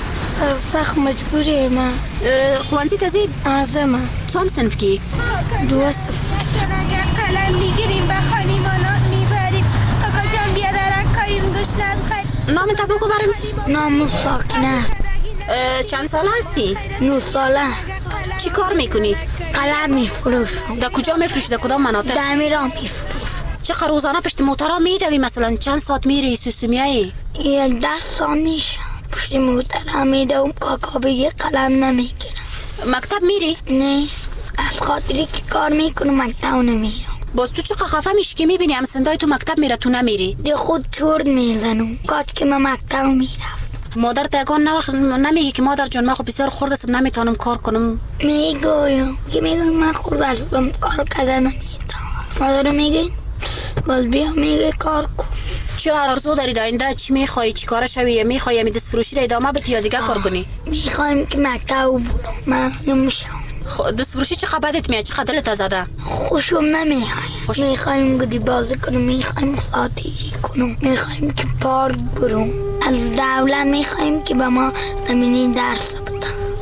سخت مجبور یم. ښوونځي ته ځې؟ ځم. څوم صنف کې؟ دوه صنف کې. قلم میگیریم به خانمانات میبریم. کاکا جان بیا درکاییم گوش نخواهیم. نام تا بگو برم. نام ساکنه. چند ساله هستی؟ نه ساله. چی کار میکنی؟ قلم میفروشم. در کجا میفروشی؟ در کدام مناطق؟ در امیران میفروشم. چقدر روزانه پشت موترها میدوی؟ مثلا چند ساعت میری سوسومیایی؟ یک ده ساعت میشم پشت موترها میدوم. کاکا بگه قلم نمیگیرم. مکتب میری؟ نه، از خاطری که کار میکنم مکتب نمیرم. باز تو چقدر خفه میشی که میبینی همسندای تو مکتب میره تو نمیری؟ دی خود چرت میزنم کاش که من مکتب میرفت. مادر تگان نوخ نمیگی که مادر جان من خب بسیار خورد هستم نمیتونم کار کنم؟ میگویم که میگویم من خورد هستم کار کردن نمیتونم. مادر میگه باز بیا میگه کار کن. چه آرزو داری در آینده؟ چی میخوای؟ چی کار شوی؟ میخوای می دستفروشی را ادامه بدی یا دیگه کار کنی؟ میخوایم که مکتب برم. من نمیشم. دستفروشی چقدر بدت میاد؟ چقدر دلت زده؟ خوشم نمیاد. خوش... میخوایم گدی بازی کنم، میخوایم ساتیری کنم، میخوایم که پارک برم. از دولت میخوایم که به ما زمینی درس بده.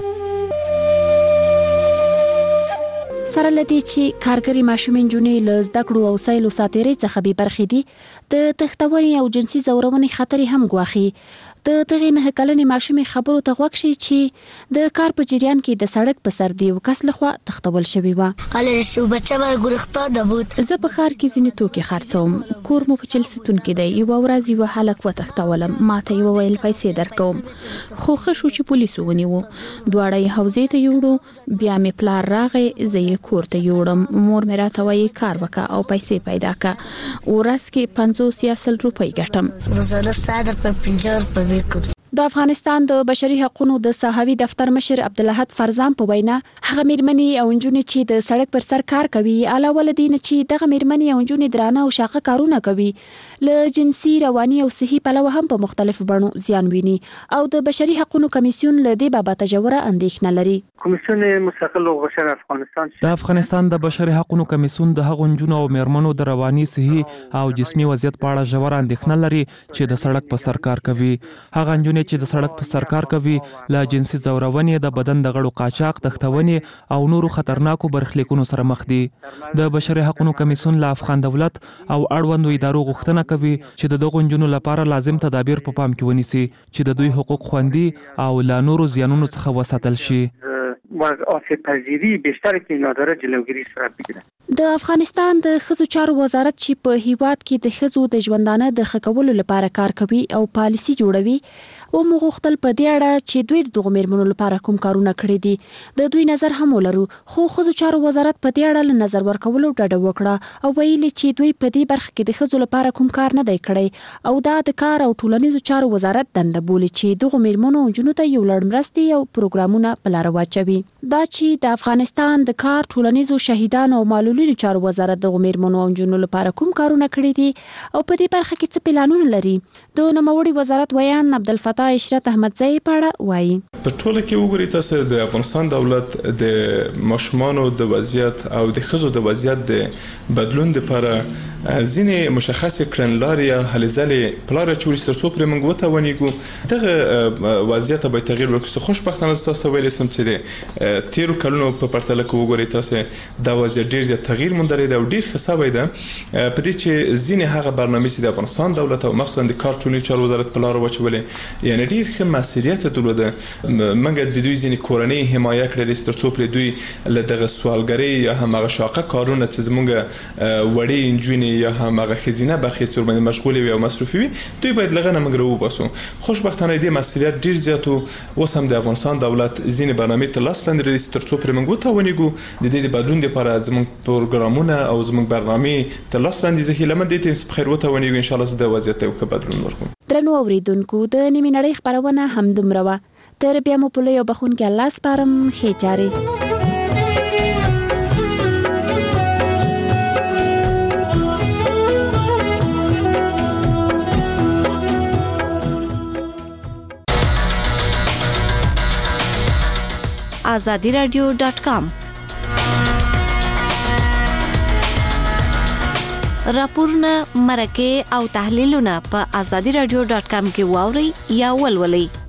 سره لدی چې کارګری ماشومین جونې له زده کړو او سایلو ساتیري څخه به برخې دي د تختوري او جنسي زورونې خطر هم ګواخي. د دغه نه کلنې ماشومې خبرو ته غوږ شي چې د کار په جریان کې د سړک په سر دی او کس لخوا تختول شوی و. حالا شو بچه بر ګرخته بود. زه په خار کې ځینې توکي خرڅوم. کور مو په چلستون کې دی. یو ورځ یو هلک و تختولم. ماته یو ویل پیسې درکوم. خو ښه شو چې پولیس ونیو. دواړه یې حوزې ته یوړو. بیا مې پلار راغی. زه یې کور ته یوړم. مور مې راته وایي کار وکړه او پیسې پیدا کړه. ورځ کې پنځوس یا سل روپۍ ګټم. روزانه ساده په پنځه روپۍ د افغانستان د بشري حقوقو د صحاوي دفتر مشر عبدالحد فرزان په وینا هغه میرمنې او نجونې چې د سړک پر سر کار کوي علاوه له دې نه چې دغه میرمنې او نجونې درانه او شاقه کارونه کوي له جنسي رواني او صحي پلوه هم په مختلفو بڼو زیان ویني او د بشري حقوقو کمیسیون له دې بابت ژوره اندېښنه لري. کمیسیون مستقل غشر افغانستان د افغانستان د بشري حقوقو کمیسیون د هغو نجونو او میرمنو د رواني صحي او جسمي وضعیت په اړه ژوره اندېښنه لري چې د سړک په سر کار کوي. هغه نجونې چې د سړک په سر کار کوي له جنسي ځورونې، د بدن د غړو قاچاق، تختونې او نورو خطرناکو برخلیکونو سره مخ دي. د بشري حقوقو کمیسیون له افغان دولت او اړوندو ادارو غوښتنه کوي چې د دغو نجونو لپاره لازم تدابیر په پام کې ونیسي چې د دوی حقوق خوندي او له نورو زیانونو څخه وساتل شي. آسیب پذیری بیشتر که اینا داره جلوگیری صورت بگیره. د افغانستان د ښځو چارو وزارت چې په هیواد کې د ښځو د ژوندانه د ښه کولو لپاره کار کوي او پالیسي جوړوي او موږ غوښتل په دې اړه چې دوی د دغو میرمنو لپاره کوم کارونه کړي دي د دوی نظر هم ولرو. خو ښځو چارو وزارت په دې اړه له نظر ورکولو ډډه وکړه او ویلي چې دوی په دې برخه کې د ښځو لپاره کوم کار نه دی کړی او دا د کار او ټولنیزو چارو وزارت دنده بولي چې دغو میرمنو او نجونو ته یو لړ مرستې او پروګرامونه په لاره واچوي. دا چې د افغانستان د کار ټولنیزو شهیدانو او معلولینو چارو وزارت د میرمنو او نجونو لپاره کوم کارونه کړي دي او په دې برخه کې څه پلانونه لري د نوموړي وزارت ویان عبدالفتاح عشرت احمدزی په اړه وایي. په ټوله کې وګورئ تاسو د افغانستان دولت د ماشومانو د وضعیت او د ښځو د وضعیت د بدلون لپاره ځینې مشخص کړنلارې یا هلې ځلې پلار اچولي تر څو پرې موږ وتوانیږو دغه وضعیت به تغییر وکړي. خوشبختانه تاسو ویلی سم چې د تیرو کلونو په پرتله کې وګورئ تاسو دا وضعیت ډېر زیات تغییر موندلی دی او ډېر ښه سوی ده په دې چې ځینې هغه برنامې چې د افغانستان دولت او مخصوصا د کار ټولنیز چارو وزارت په لاره واچولې یعنې ډېر ښه مسؤلیت درلوده. موږ د دوی ځینې کورنۍ حمایه کړلې تر څو پرې دوی له دغه سوالګرۍ یا هم هغه شاقه کارونه چې زموږ وړې نجونې یا هم هغه ښځینه برخې چې ورباندې مشغولې وي او مصروفي وي دوی باید له هغه نه موږ راوباسو. خوشبختانه دې مسؤلیت ډېر زیات و. اوس هم د افغانستان دولت ځینې برنامې تر لاس لاندې رانیسي تر څو پرې موږ وتوانیږو د دې د بدلون دپاره زموږ پروګرامونه او زموږ برنامې تر لاس لاندې زه هیله مند دې ته په خیر وتوانیږو انشاءالله زه د وضعیت ته یو ښه بدلون ورکوم. درنو اورېدونکو د نیمې نړۍ خپرونه همدومره وه. تر بیا مو په لوی او بخښونکي الله سپارم. ښې چارې. آزادی رادیو ډاټ کام راپورونه مرکه او تحلیلونه په آزادی رادیو ډاټ کام کې واورئ یا ولولئ.